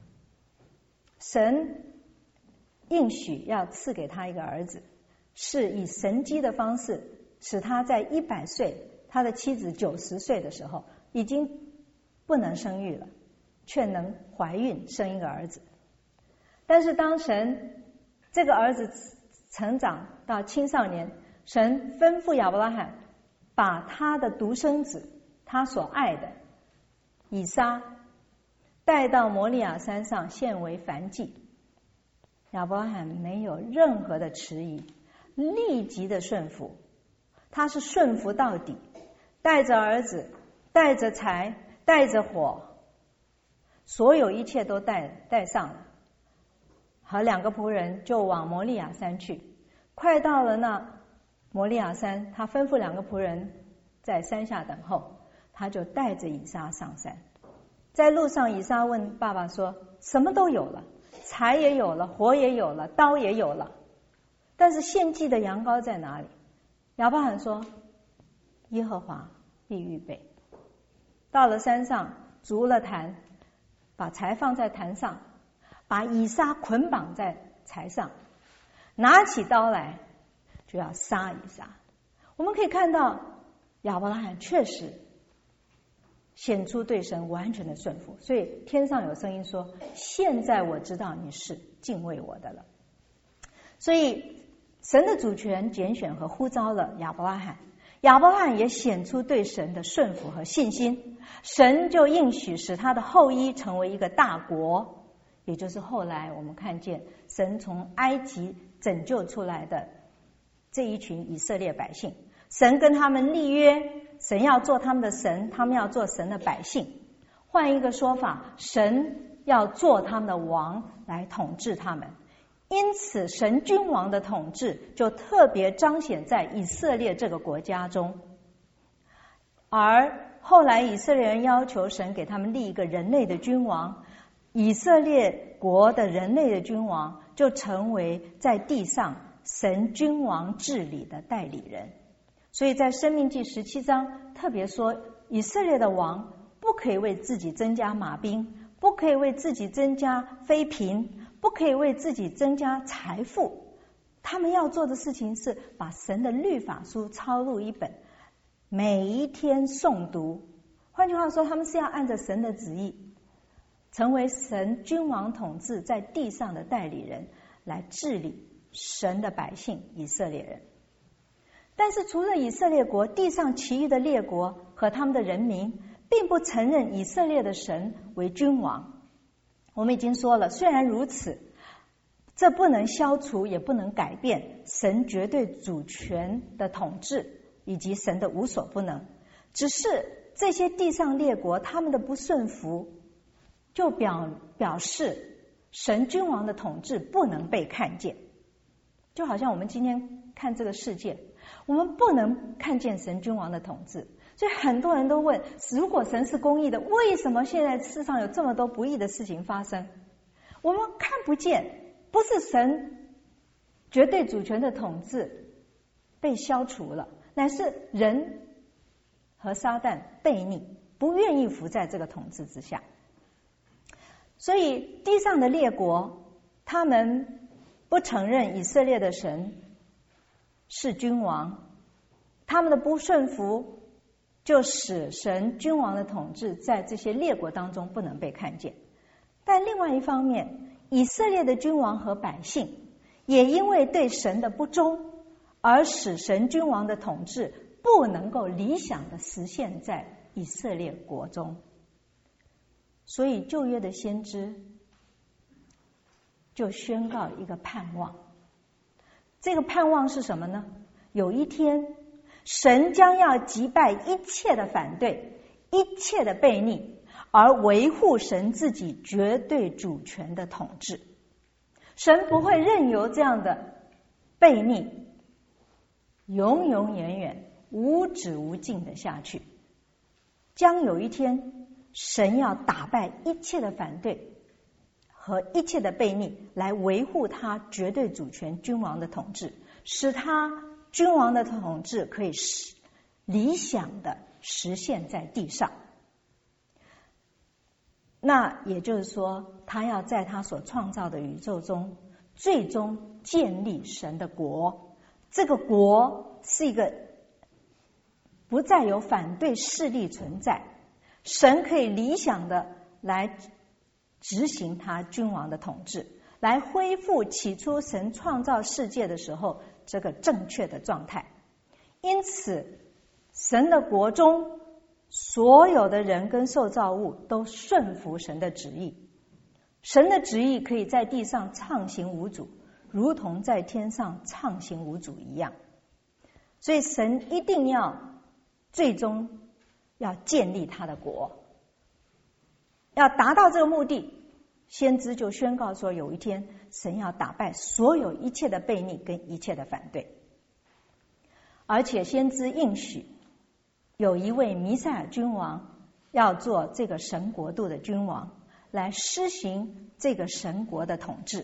神应许要赐给他一个儿子，是以神迹的方式使他在100岁，他的妻子90岁的时候已经不能生育了，却能怀孕生一个儿子。但是当神这个儿子成长到青少年，神吩咐亚伯拉罕把他的独生子，他所爱的以撒带到摩利亚山上献为燔祭。 亚伯拉罕没有任何的迟疑，立即的顺服，他是顺服到底，带着儿子，带着柴，带着火，所有一切都带上了，和2个仆人就往摩利亚山去。快到了那摩利亚山，他吩咐2个仆人在山下等候，他就带着以撒上山。在路上，以撒问爸爸说，什么都有了，柴也有了，火也有了，刀也有了，但是献祭的羊羔在哪里？亚伯拉罕说，耶和华必预备。到了山上，筑了坛，把柴放在坛上，把以撒捆绑在柴上，拿起刀来就要杀以撒。我们可以看到亚伯拉罕确实显出对神完全的顺服，所以天上有声音说，现在我知道你是敬畏我的了。所以神的主权拣选和呼召了亚伯拉罕，亚伯拉罕也显出对神的顺服和信心，神就应许使他的后裔成为一个大国，也就是后来我们看见神从埃及拯救出来的这一群以色列百姓。神跟他们立约，神要做他们的神，他们要做神的百姓。换一个说法，神要做他们的王来统治他们。因此神君王的统治就特别彰显在以色列这个国家中。而后来以色列人要求神给他们立一个人类的君王，以色列国的人类的君王就成为在地上神君王治理的代理人。所以在申命记17章特别说，以色列的王不可以为自己增加马兵，不可以为自己增加妃嫔，不可以为自己增加财富。他们要做的事情是把神的律法书抄录一本，每一天诵读。换句话说，他们是要按着神的旨意，成为神君王统治在地上的代理人，来治理神的百姓以色列人。但是除了以色列国，地上其余的列国和他们的人民并不承认以色列的神为君王。我们已经说了，虽然如此，这不能消除也不能改变神绝对主权的统治以及神的无所不能。只是这些地上列国他们的不顺服，就表示神君王的统治不能被看见。就好像我们今天看这个世界，我们不能看见神君王的统治，所以很多人都问，如果神是公义的，为什么现在世上有这么多不义的事情发生？我们看不见，不是神绝对主权的统治被消除了，乃是人和撒旦悖逆，不愿意服在这个统治之下。所以地上的列国他们不承认以色列的神是君王，他们的不顺服就使神君王的统治在这些列国当中不能被看见。但另外一方面，以色列的君王和百姓也因为对神的不忠，而使神君王的统治不能够理想的实现在以色列国中。所以旧约的先知就宣告一个盼望，这个盼望是什么呢？有一天神将要击败一切的反对，一切的悖逆，而维护神自己绝对主权的统治。神不会任由这样的悖逆永永远远无止无尽的下去。将有一天神要打败一切的反对和一切的悖逆，来维护他绝对主权君王的统治，使他君王的统治可以理想的实现在地上。那也就是说，他要在他所创造的宇宙中最终建立神的国。这个国是一个不再有反对势力存在，神可以理想的来执行他君王的统治，来恢复起初神创造世界的时候这个正确的状态。因此神的国中所有的人跟受造物都顺服神的旨意， 神的旨意可以在地上畅行无阻，如同在天上畅行无阻一样。所以神一定要最终要建立他的国，要达到这个目的，先知就宣告说，有一天神要打败所有一切的悖逆跟一切的反对。而且先知应许有一位弥赛亚君王要做这个神国度的君王，来施行这个神国的统治。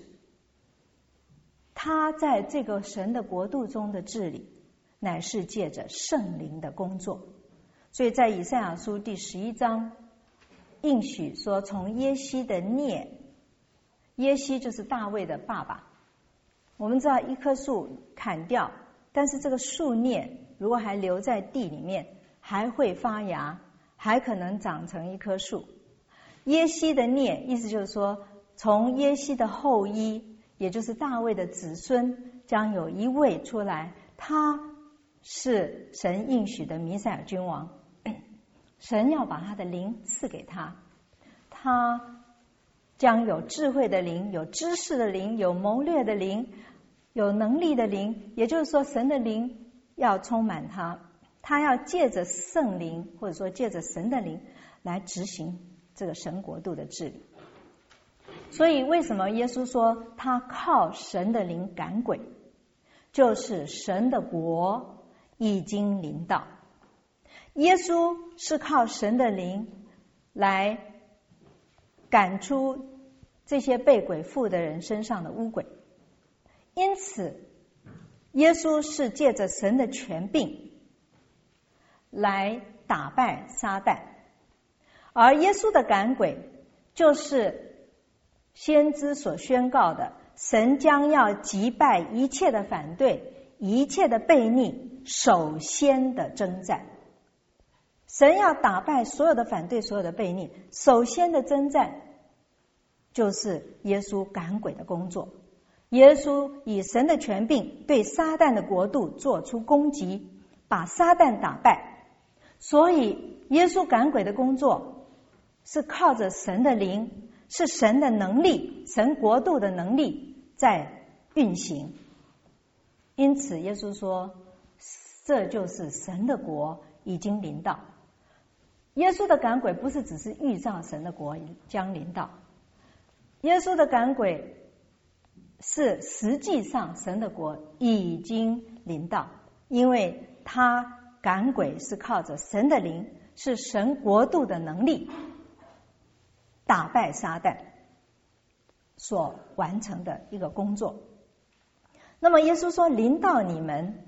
他在这个神的国度中的治理，乃是借着圣灵的工作。所以在以赛亚书第11章应许说，从耶西的孽，耶西就是大卫的爸爸。我们知道一棵树砍掉，但是这个树孽如果还留在地里面，还会发芽，还可能长成一棵树。耶西的孽意思就是说，从耶西的后裔，也就是大卫的子孙，将有一位出来，他是神应许的弥赛亚君王。神要把他的灵赐给他，他将有智慧的灵，有知识的灵，有谋略的灵，有能力的灵。也就是说，神的灵要充满他，他要借着圣灵，或者说借着神的灵来执行这个神国度的治理。所以为什么耶稣说他靠神的灵赶鬼，就是神的国已经临到。耶稣是靠神的灵来赶出这些被鬼附的人身上的污鬼，因此耶稣是借着神的权柄来打败撒旦。而耶稣的赶鬼就是先知所宣告的，神将要击败一切的反对，一切的悖逆，首先的征战。神要打败所有的反对，所有的悖逆，首先的征战就是耶稣赶鬼的工作。耶稣以神的权柄对撒旦的国度做出攻击，把撒旦打败。所以耶稣赶鬼的工作是靠着神的灵，是神的能力，神国度的能力在运行。因此耶稣说，这就是神的国已经临到。耶稣的赶鬼不是只是预兆神的国将临到，耶稣的赶鬼是实际上神的国已经临到，因为他赶鬼是靠着神的灵，是神国度的能力打败撒旦所完成的一个工作。那么耶稣说临到你们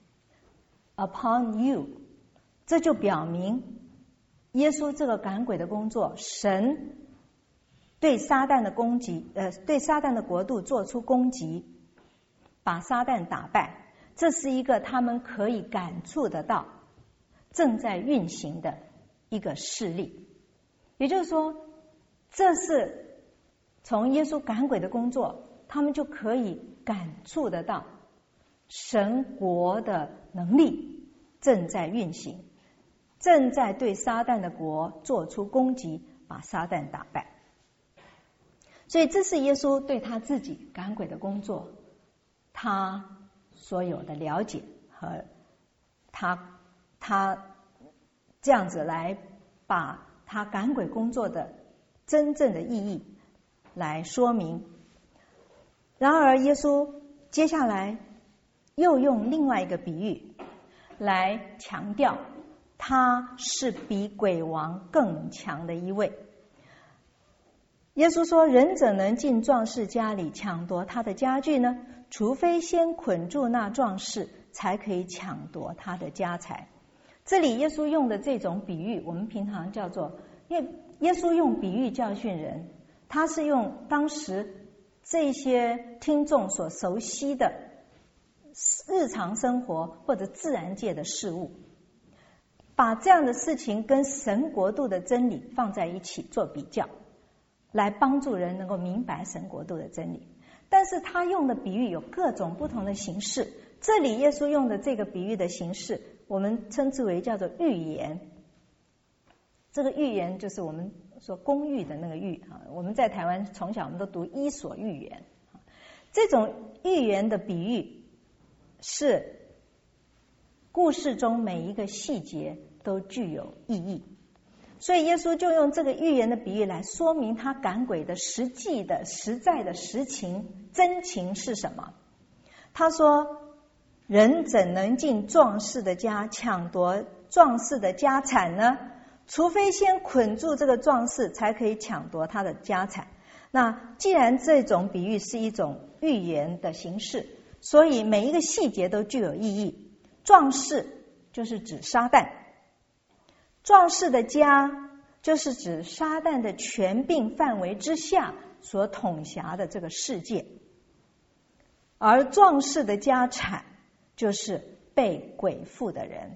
upon you， 这就表明耶稣这个赶鬼的工作，神对撒旦的攻击，对撒旦的国度做出攻击，把撒旦打败，这是一个他们可以感触得到正在运行的一个事例。也就是说，这是从耶稣赶鬼的工作，他们就可以感触得到神国的能力正在运行，正在对撒旦的国做出攻击，把撒旦打败。所以这是耶稣对他自己赶鬼的工作他所有的了解，和他这样子来把他赶鬼工作的真正的意义来说明。然而耶稣接下来又用另外一个比喻来强调他是比鬼王更强的一位。耶稣说，人怎能进壮士家里抢夺他的家具呢？除非先捆住那壮士，才可以抢夺他的家财。这里耶稣用的这种比喻，我们平常叫做，因为耶稣用比喻教训人，他是用当时这些听众所熟悉的日常生活或者自然界的事物，把这样的事情跟神国度的真理放在一起做比较，来帮助人能够明白神国度的真理。但是他用的比喻有各种不同的形式，这里耶稣用的这个比喻的形式，我们称之为叫做寓言。这个寓言就是我们说公寓的那个寓啊，我们在台湾从小我们都读伊索寓言，这种寓言的比喻是故事中每一个细节都具有意义，所以耶稣就用这个寓言的比喻来说明他赶鬼的实际的实在的实情真情是什么。他说，人怎能进壮士的家抢夺壮士的家产呢？除非先捆住这个壮士，才可以抢夺他的家产。那既然这种比喻是一种寓言的形式，所以每一个细节都具有意义。壮士就是指撒旦，壮士的家就是指撒旦的权柄范围之下所统辖的这个世界，而壮士的家产就是被鬼附的人。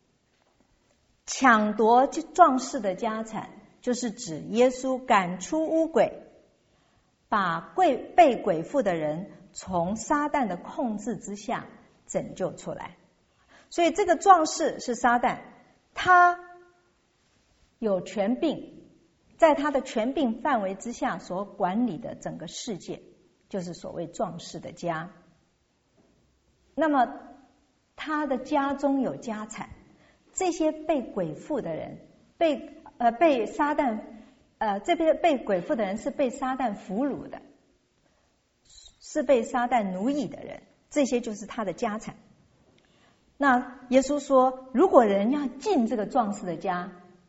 抢夺壮士的家产，就是指耶稣赶出污鬼，把被鬼附的人从撒旦的控制之下拯救出来。所以这个壮士是撒旦，他有权柄，在他的权柄范围之下所管理的整个世界，就是所谓壮士的家。那么他的家中有家产，这些被鬼附的人，被撒旦这边被鬼附的人是被撒旦俘虏的，是被撒旦奴役的人，这些就是他的家产。那耶稣说，如果人要进这个壮士的家，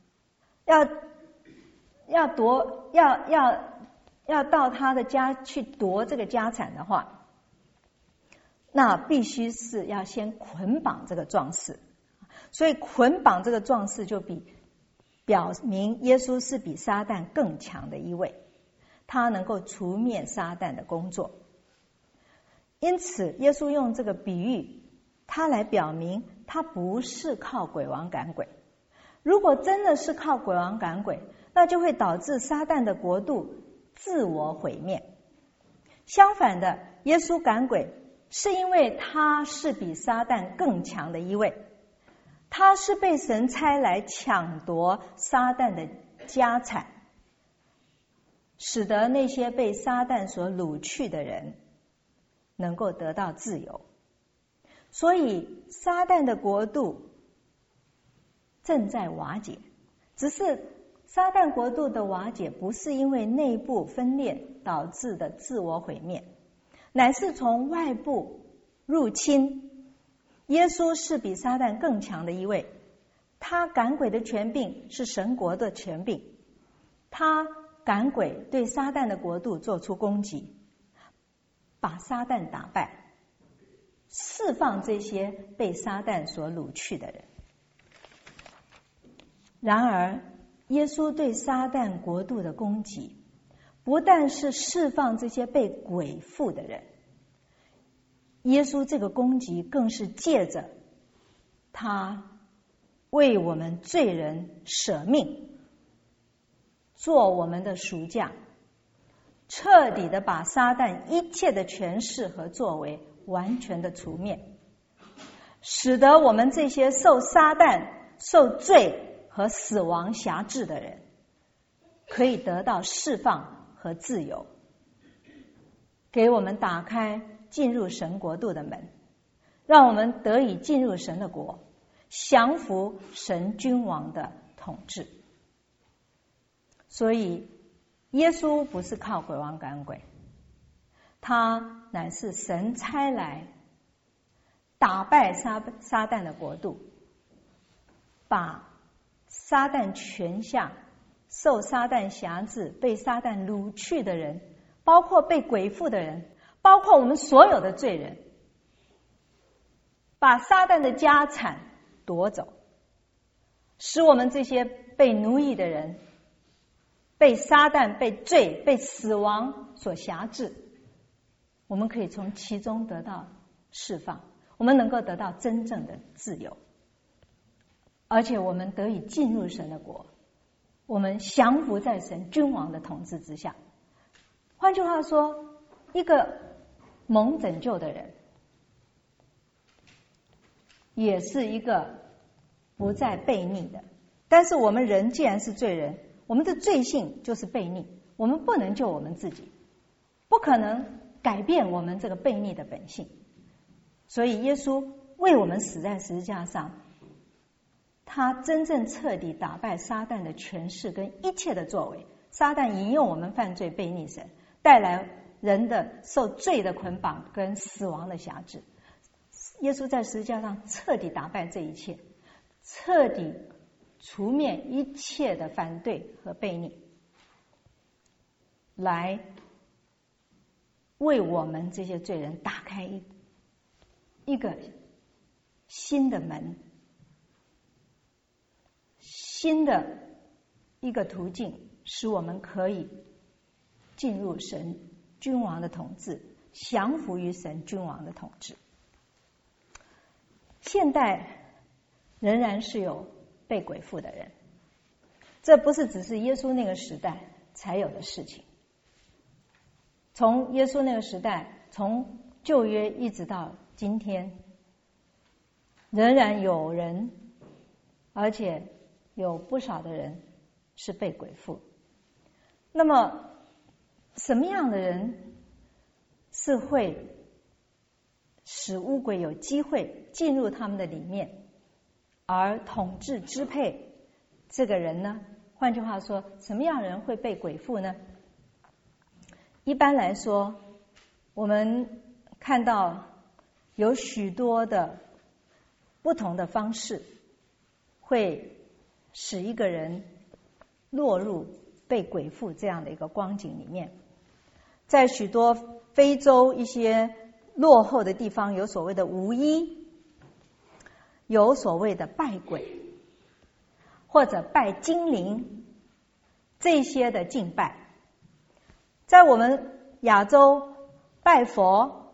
要到他的家去夺这个家产的话，那必须是要先捆绑这个壮士。所以捆绑这个壮士就表明耶稣是比撒旦更强的一位，他能够除灭撒旦的工作。因此耶稣用这个比喻，他来表明他不是靠鬼王赶鬼。如果真的是靠鬼王赶鬼，那就会导致撒旦的国度自我毁灭。相反的，耶稣赶鬼是因为他是比撒旦更强的一位，他是被神差来抢夺撒旦的家产，使得那些被撒旦所掳去的人能够得到自由。所以撒旦的国度正在瓦解，只是撒旦国度的瓦解不是因为内部分裂导致的自我毁灭，乃是从外部入侵。耶稣是比撒旦更强的一位，他赶鬼的权柄是神国的权柄，他赶鬼对撒旦的国度做出攻击，把撒旦打败，释放这些被撒旦所掳去的人。然而耶稣对撒旦国度的攻击，不但是释放这些被鬼附的人，耶稣这个攻击更是借着他为我们罪人舍命，做我们的赎价，彻底的把撒旦一切的权势和作为完全的除灭，使得我们这些受撒旦、受罪和死亡辖制的人可以得到释放和自由，给我们打开进入神国度的门，让我们得以进入神的国，降服神君王的统治。所以耶稣不是靠鬼王赶鬼，他乃是神差来打败撒旦的国度，把撒旦权下受撒旦辖制、被撒旦掳去的人，包括被鬼附的人，包括我们所有的罪人，把撒旦的家产夺走，使我们这些被奴役的人，被撒旦、被罪、被死亡所辖制，我们可以从其中得到释放，我们能够得到真正的自由，而且我们得以进入神的国，我们降服在神君王的统治之下。换句话说，一个蒙拯救的人，也是一个不再悖逆的。但是我们人既然是罪人， 我们的罪性就是悖逆，我们不能救我们自己，不可能改变我们这个悖逆的本性。所以耶稣为我们死在十字架上，他真正彻底打败撒旦的权势跟一切的作为。撒旦引诱我们犯罪悖逆神，带来人的受罪的捆绑跟死亡的辖制。耶稣在十字架上彻底打败这一切，彻底除灭一切的反对和悖逆，来为我们这些罪人打开一个新的门，新的一个途径，使我们可以进入神君王的统治，降服于神君王的统治。现代仍然是有被鬼附的人，这不是只是耶稣那个时代才有的事情。从耶稣那个时代，从旧约一直到今天，仍然有人，而且有不少的人是被鬼附。那么什么样的人是会使污鬼有机会进入他们的里面而统治支配这个人呢？换句话说，什么样的人会被鬼附呢？一般来说，我们看到有许多的不同的方式会使一个人落入被鬼附这样的一个光景里面。在许多非洲一些落后的地方，有所谓的巫医，有所谓的拜鬼或者拜精灵，这些的敬拜。在我们亚洲拜佛，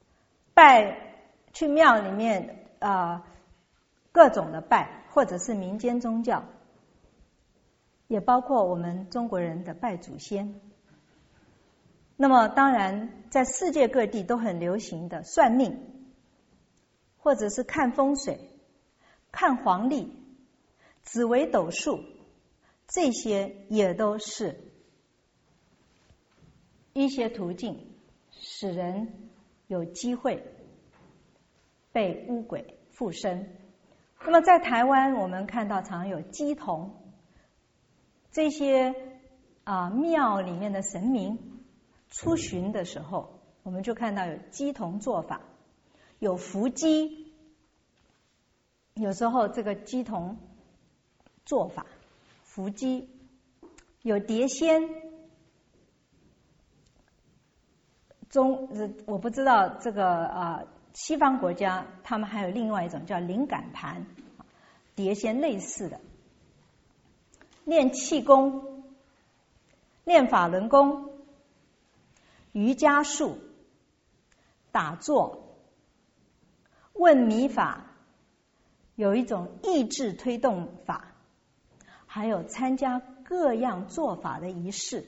去庙里面各种的拜，或者是民间宗教，也包括我们中国人的拜祖先。那么当然在世界各地都很流行的算命，或者是看风水、看黄历、紫微斗数，这些也都是一些途径使人有机会被污鬼附身。那么在台湾我们看到常有乩童，这些庙里面的神明出巡的时候，我们就看到有乩童做法，有伏乩，有时候这个乩童做法伏乩，有碟仙，我不知道这个西方国家他们还有另外一种叫灵感盘，碟仙类似的，练气功、练法轮功、瑜伽术、打坐、问米法，有一种意志推动法，还有参加各样做法的仪式。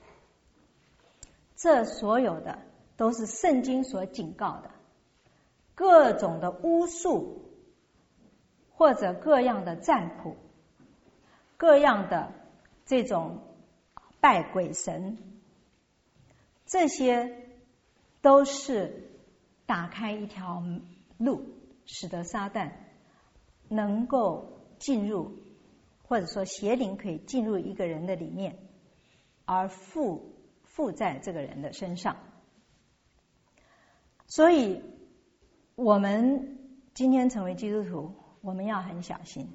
这所有的都是圣经所警告的，各种的巫术或者各样的占卜，各样的这种拜鬼神，这些都是打开一条路，使得撒旦能够进入，或者说邪灵可以进入一个人的里面，而附在这个人的身上。所以我们今天成为基督徒，我们要很小心，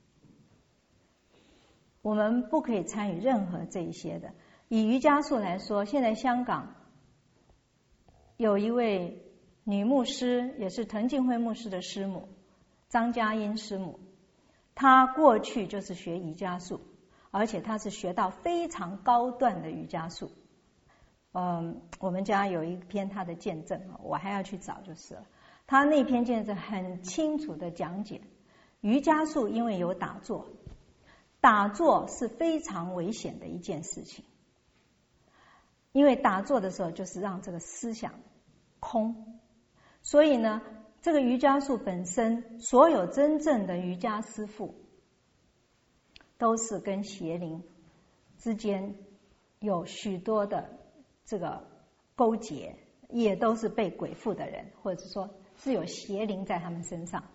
我们不可以参与任何这一些的。以瑜伽术来说，现在香港有一位女牧师，也是滕敬辉牧师的师母，张嘉英师母，她过去就是学瑜伽术，而且她是学到非常高段的瑜伽术。我们家有一篇她的见证，我还要去找就是了。她那篇见证很清楚的讲解，瑜伽术因为有打坐，打坐是非常危险的一件事情，因为打坐的时候就是让这个思想空，所以呢，这个瑜伽术本身，所有真正的瑜伽师父都是跟邪灵之间有许多的这个勾结，也都是被鬼附的人，或者说是有邪灵在他们身上。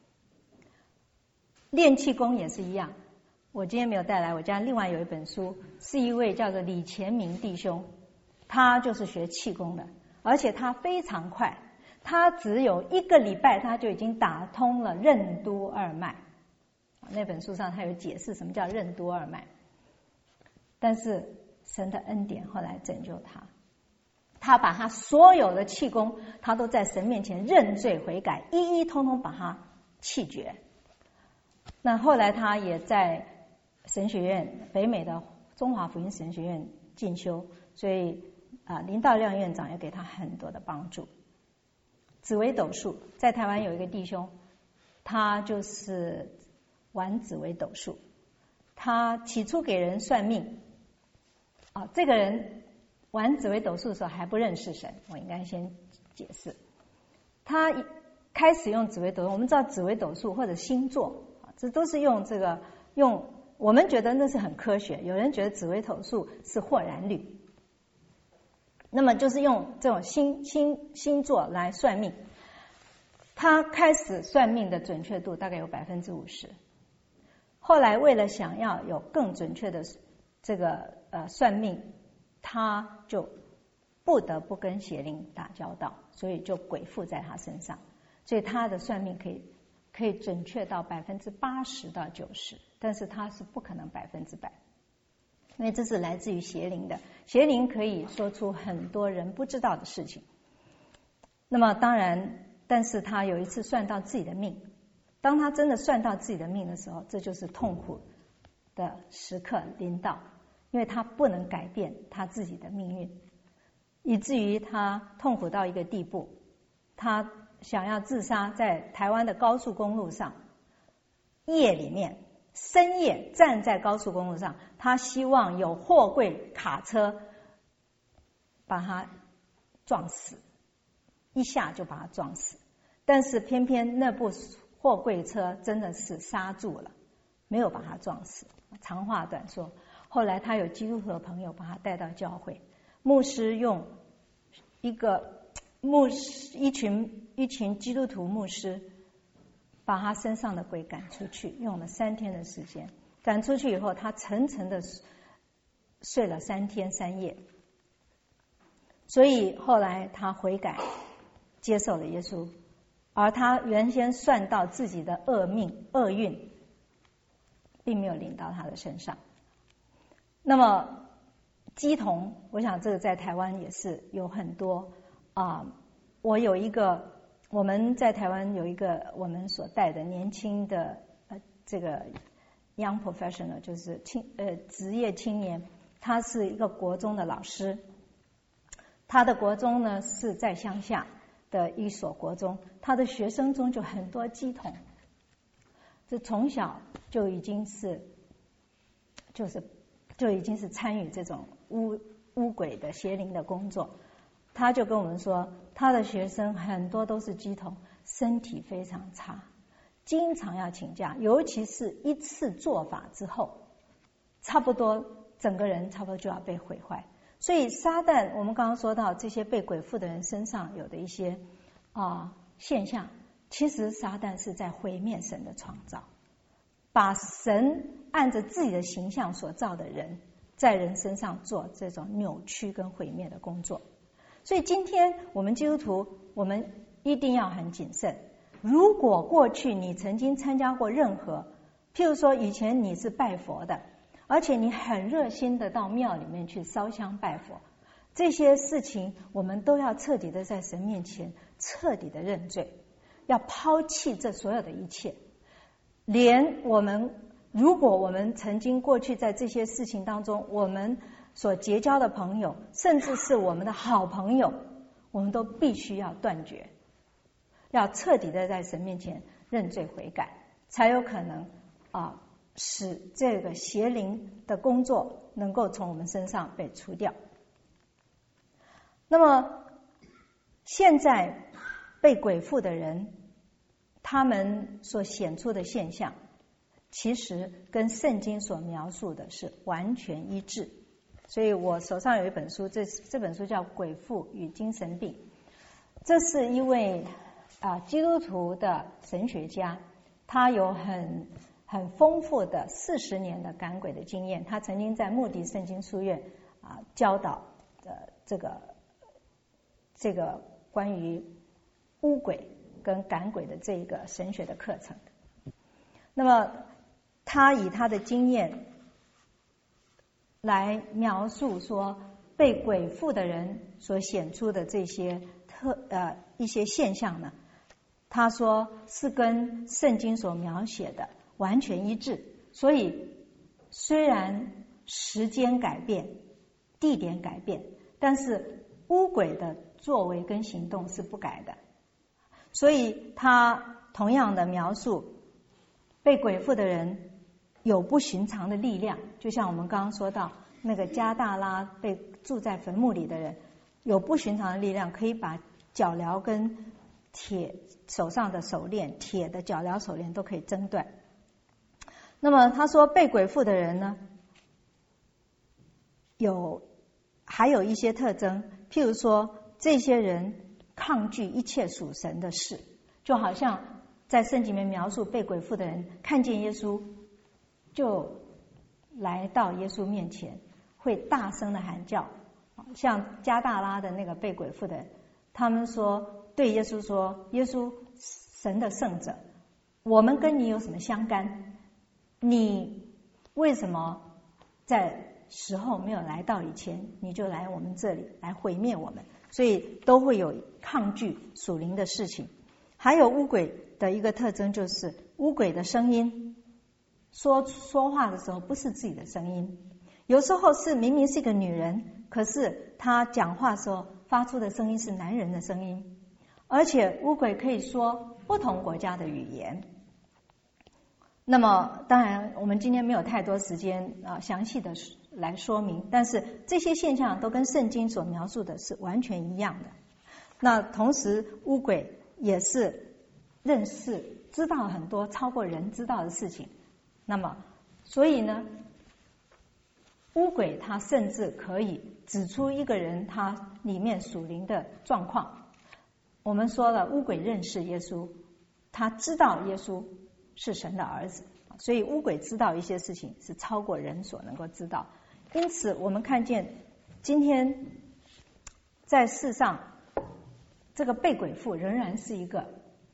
练气功也是一样，我今天没有带来，我家另外有一本书，是一位叫做李前明弟兄，他就是学气功的，而且他非常快，他只有1个礼拜他就已经打通了任督二脉。那本书上他有解释什么叫任督二脉，但是神的恩典后来拯救他，他把他所有的气功，他都在神面前认罪悔改，一一通通把它弃绝。那后来他也在神学院，北美的中华福音神学院进修，所以林道亮院长也给他很多的帮助。紫微斗数，在台湾有一个弟兄，他就是玩紫微斗数，他起初给人算命，这个人玩紫微斗数的时候还不认识神，我应该先解释。他开始用紫微斗数，我们知道紫微斗数或者星座，这都是用我们觉得那是很科学，有人觉得紫微斗数是豁然率，那么就是用这种星座来算命。他开始算命的准确度大概有50%，后来为了想要有更准确的这个算命，他就不得不跟邪灵打交道，所以就鬼附在他身上，所以他的算命可以准确到80%到90%，但是他是不可能100%，因为这是来自于邪灵的，邪灵可以说出很多人不知道的事情。那么当然，但是他有一次算到自己的命，当他真的算到自己的命的时候，这就是痛苦的时刻临到，因为他不能改变他自己的命运，以至于他痛苦到一个地步，他想要自杀，在台湾的高速公路上，夜里面深夜站在高速公路上，他希望有货柜卡车把他撞死，一下就把他撞死，但是偏偏那部货柜车真的是刹住了，没有把他撞死。长话短说，后来他有基督徒的朋友把他带到教会，牧师用一群基督徒牧师把他身上的鬼赶出去，用了3天的时间。赶出去以后，他沉沉的睡了3天3夜，所以后来他悔改，接受了耶稣。而他原先算到自己的厄运，并没有临到他的身上。那么乩童，我想这个在台湾也是有很多我们在台湾有一个我们所带的年轻的这个 young professional， 就是职业青年，他是一个国中的老师，他的国中呢是在乡下的一所国中，他的学生中就很多乩童，这从小就已经是参与这种巫鬼的邪灵的工作。他就跟我们说，他的学生很多都是乩童，身体非常差，经常要请假，尤其是一次做法之后，差不多整个人差不多就要被毁坏。所以撒旦，我们刚刚说到这些被鬼附的人身上有的一些现象，其实撒旦是在毁灭神的创造，把神按着自己的形象所造的人，在人身上做这种扭曲跟毁灭的工作。所以今天我们基督徒，我们一定要很谨慎。如果过去你曾经参加过任何，譬如说以前你是拜佛的，而且你很热心的到庙里面去烧香拜佛，这些事情我们都要彻底的在神面前彻底的认罪，要抛弃这所有的一切。连如果我们曾经过去在这些事情当中，我们所结交的朋友，甚至是我们的好朋友，我们都必须要断绝，要彻底的在神面前认罪悔改，才有可能使这个邪灵的工作能够从我们身上被除掉。那么现在被鬼附的人，他们所显出的现象， 其实跟圣经所描述的是完全一致。所以我手上有一本书，这本书叫《鬼妇与精神病》，这是一位基督徒的神学家，他有很丰富的40年的赶鬼的经验。他曾经在穆迪圣经书院教导这个关于巫鬼跟赶鬼的这一个神学的课程。那么他以他的经验来描述说被鬼附的人所显出的这些一些现象呢，他说是跟圣经所描写的完全一致。所以虽然时间改变，地点改变，但是巫鬼的作为跟行动是不改的。所以他同样的描述被鬼附的人有不寻常的力量，就像我们刚刚说到那个加大拉被住在坟墓里的人，有不寻常的力量，可以把脚镣跟手上的手链，铁的脚镣手链都可以挣断。那么他说被鬼附的人呢，还有一些特征，譬如说这些人抗拒一切属神的事，就好像在圣经里面描述被鬼附的人看见耶稣就来到耶稣面前，会大声的喊叫。像加大拉的那个被鬼附的人，他们说对耶稣说，耶稣神的圣者，我们跟你有什么相干？你为什么在时候没有来到以前你就来我们这里来毁灭我们？所以都会有抗拒属灵的事情。还有巫鬼的一个特征，就是巫鬼的声音说话的时候不是自己的声音，有时候是明明是一个女人，可是她讲话的时候发出的声音是男人的声音。而且巫鬼可以说不同国家的语言。那么当然我们今天没有太多时间详细的来说明，但是这些现象都跟圣经所描述的是完全一样的。那同时巫鬼也是知道很多超过人知道的事情。那么所以呢，巫鬼他甚至可以指出一个人他里面属灵的状况。我们说了，巫鬼认识耶稣，他知道耶稣是神的儿子，所以巫鬼知道一些事情是超过人所能够知道。因此我们看见今天在世上这个被鬼附仍然是一个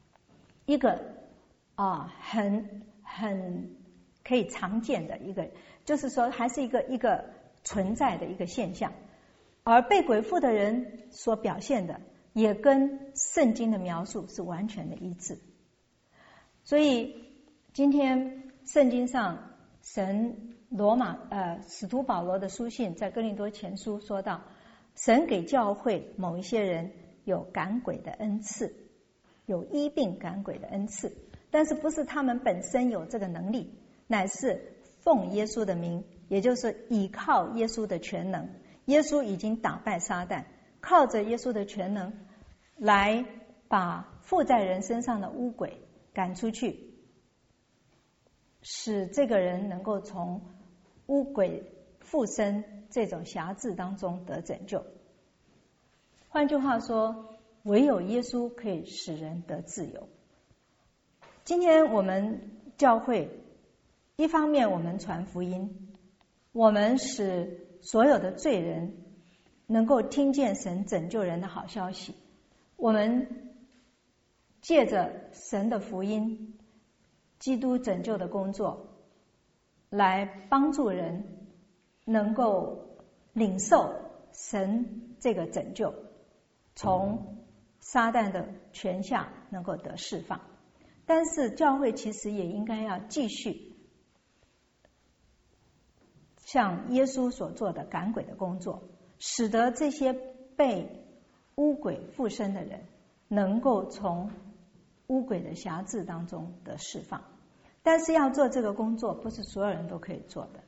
很可以常见的一个，就是说还是一个存在的一个现象。而被鬼附的人所表现的也跟圣经的描述是完全的一致。所以今天圣经上神使徒保罗的书信在哥林多前书说到，神给教会某一些人有赶鬼的恩赐，有医病赶鬼的恩赐，但是不是他们本身有这个能力，乃是奉耶稣的名，也就是倚靠耶稣的全能。耶稣已经打败撒旦，靠着耶稣的全能来把附在人身上的污鬼赶出去，使这个人能够从污鬼附身这种辖制当中得拯救。换句话说，唯有耶稣可以使人得自由。今天我们教会一方面我们传福音，我们使所有的罪人能够听见神拯救人的好消息，我们借着神的福音，基督拯救的工作，来帮助人能够领受神这个拯救，从撒旦的权下能够得释放。但是教会其实也应该要继续像耶稣所做的赶鬼的工作，使得这些被污鬼附身的人能够从污鬼的辖制当中得释放。但是要做这个工作，不是所有人都可以做的。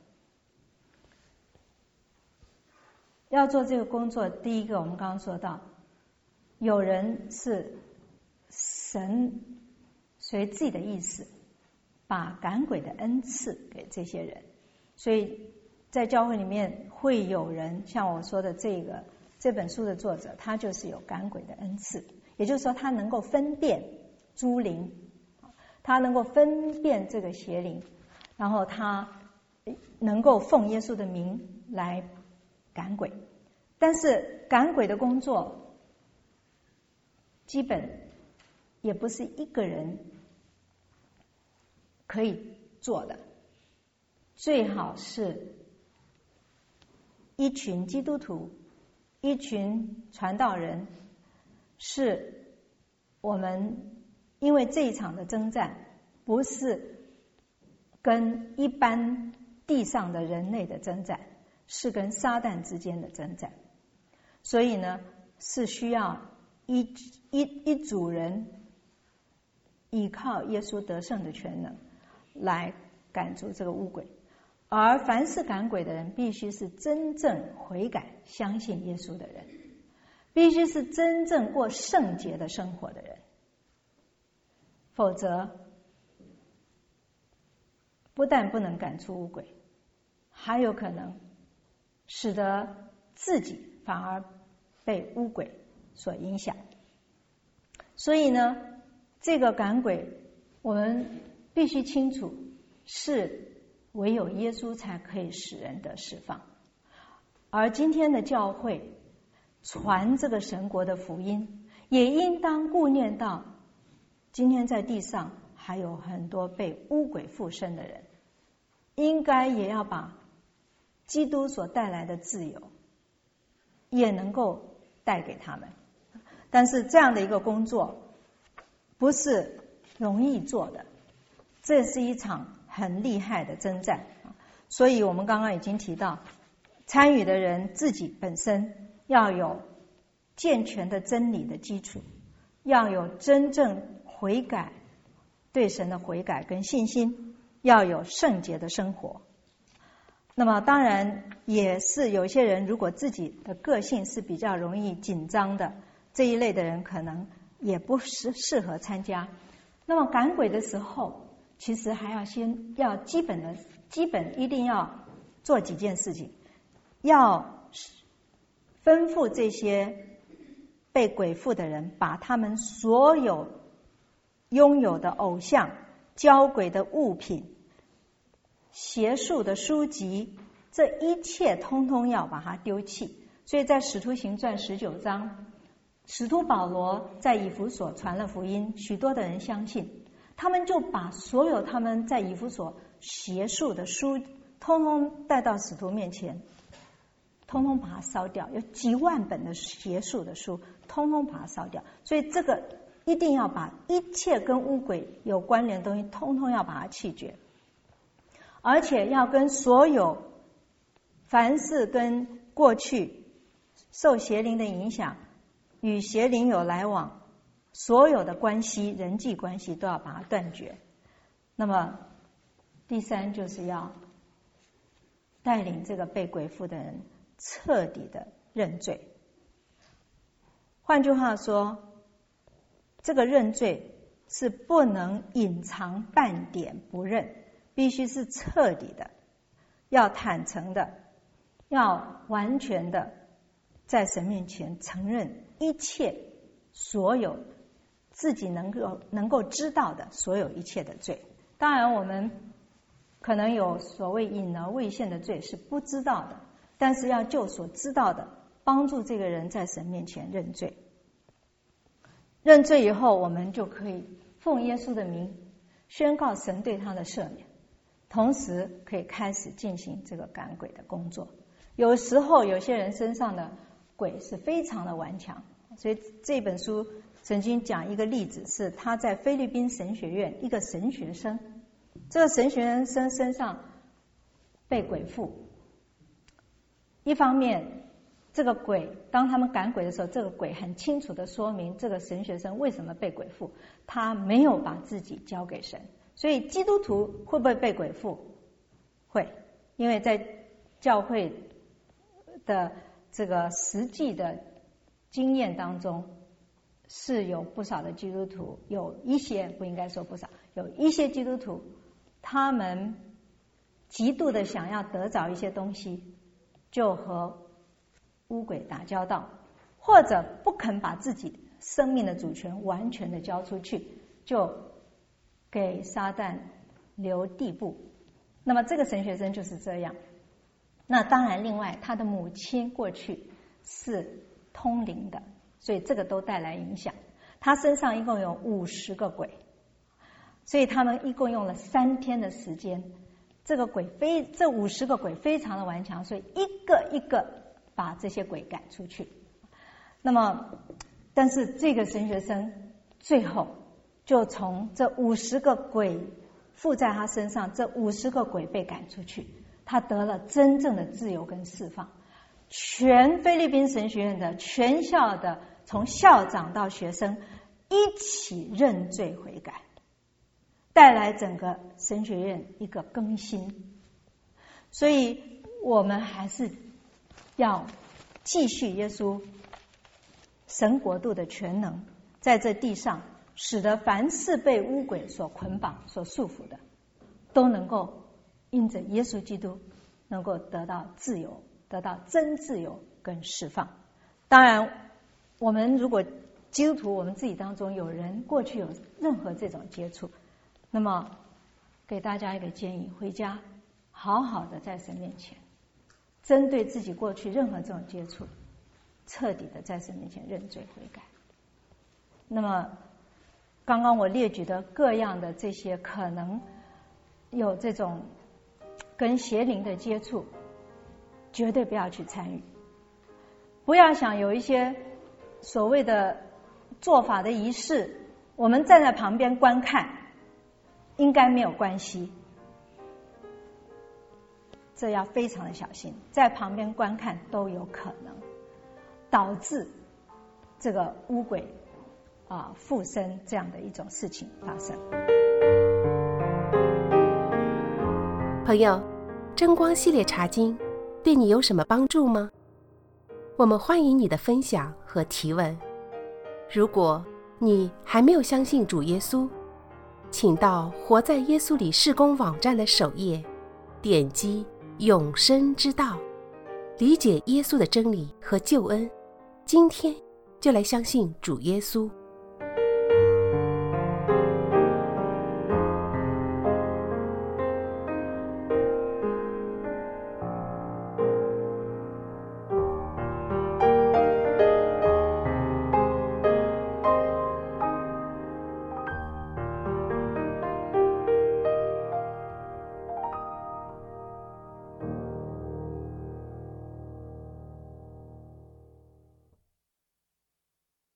要做这个工作，第一个我们刚刚说到，有人是神随自己的意思把赶鬼的恩赐给这些人。所以在教会里面会有人像我说的这本书的作者，他就是有赶鬼的恩赐，也就是说他能够分辨诸灵，他能够分辨这个邪灵，然后他能够奉耶稣的名来赶鬼。但是赶鬼的工作基本也不是一个人可以做的，最好是一群基督徒，一群传道人，是我们因为这一场的征战不是跟一般地上的人类的征战，是跟撒旦之间的征战。所以呢，是需要一组人依靠耶稣得胜的全能来赶出这个污鬼。而凡是赶鬼的人，必须是真正悔改相信耶稣的人，必须是真正过圣洁的生活的人，否则不但不能赶出污鬼，还有可能使得自己反而被污鬼所影响。所以呢，这个赶鬼我们必须清楚，是唯有耶稣才可以使人得释放。而今天的教会传这个神国的福音，也应当顾念到今天在地上还有很多被污鬼附身的人，应该也要把基督所带来的自由也能够带给他们。但是这样的一个工作不是容易做的，这是一场很厉害的征战。所以我们刚刚已经提到，参与的人自己本身要有健全的真理的基础，要有真正悔改，对神的悔改跟信心，要有圣洁的生活。那么当然也是有些人如果自己的个性是比较容易紧张的，这一类的人可能也不适合参加。那么赶鬼的时候，其实还要基本一定要做几件事情，要吩咐这些被鬼附的人把他们所有拥有的偶像、交鬼的物品、邪术的书籍，这一切通通要把它丢弃。所以在使徒行传19章，使徒保罗在以弗所传了福音，许多的人相信，他们就把所有他们在以弗所邪术的书通通带到使徒面前，通通把它烧掉，有几万本的邪术的书通通把它烧掉。所以这个一定要把一切跟污鬼有关联的东西通通要把它弃绝，而且要跟所有凡是跟过去受邪灵的影响，与邪灵有来往，所有的关系、人际关系都要把它断绝。那么第三就是要带领这个被鬼附的人彻底的认罪。换句话说，这个认罪是不能隐藏半点不认，必须是彻底的，要坦诚的，要完全的在神面前承认一切所有自己能够知道的所有一切的罪。当然我们可能有所谓隐而未现的罪是不知道的，但是要就所知道的帮助这个人在神面前认罪。认罪以后，我们就可以奉耶稣的名宣告神对他的赦免，同时可以开始进行这个赶鬼的工作。有时候有些人身上的鬼是非常的顽强，所以这本书曾经讲一个例子，是他在菲律宾神学院一个神学生，这个神学生身上被鬼附。一方面这个鬼当他们赶鬼的时候，这个鬼很清楚的说明这个神学生为什么被鬼附，他没有把自己交给神。所以基督徒会不会被鬼附？会，因为在教会的这个实际的经验当中，是有不少的基督徒，有一些不应该说不少，有一些基督徒他们极度的想要得着一些东西，就和污鬼打交道，或者不肯把自己生命的主权完全的交出去，就给撒旦留地步。那么这个神学生就是这样。那当然另外他的母亲过去是通灵的，所以这个都带来影响。他身上一共有50个鬼，所以他们一共用了3天的时间。这50个鬼非常的顽强，所以一个一个把这些鬼赶出去。那么但是这个神学生最后就从这50个鬼附在他身上，这50个鬼被赶出去，他得了真正的自由跟释放。全菲律宾神学院的全校的，从校长到学生一起认罪悔改，带来整个神学院一个更新。所以我们还是要继续耶稣神国度的全能，在这地上使得凡是被污鬼所捆绑所束缚的，都能够因着耶稣基督能够得到自由，得到真自由跟释放。当然我们如果基督徒我们自己当中有人过去有任何这种接触，那么给大家一个建议，回家好好的在神面前针对自己过去任何这种接触，彻底的在神面前认罪悔改。那么刚刚我列举的各样的这些可能有这种跟邪灵的接触，绝对不要去参与。不要想有一些所谓的做法的仪式，我们站在旁边观看应该没有关系，这要非常的小心，在旁边观看都有可能导致这个污鬼附身这样的一种事情发生。 朋友，真光系列查经对你有什么帮助吗？我们欢迎你的分享和提问。如果你还没有相信主耶稣，请到活在耶稣里事工网站的首页，点击永生之道，理解耶稣的真理和救恩。今天就来相信主耶稣。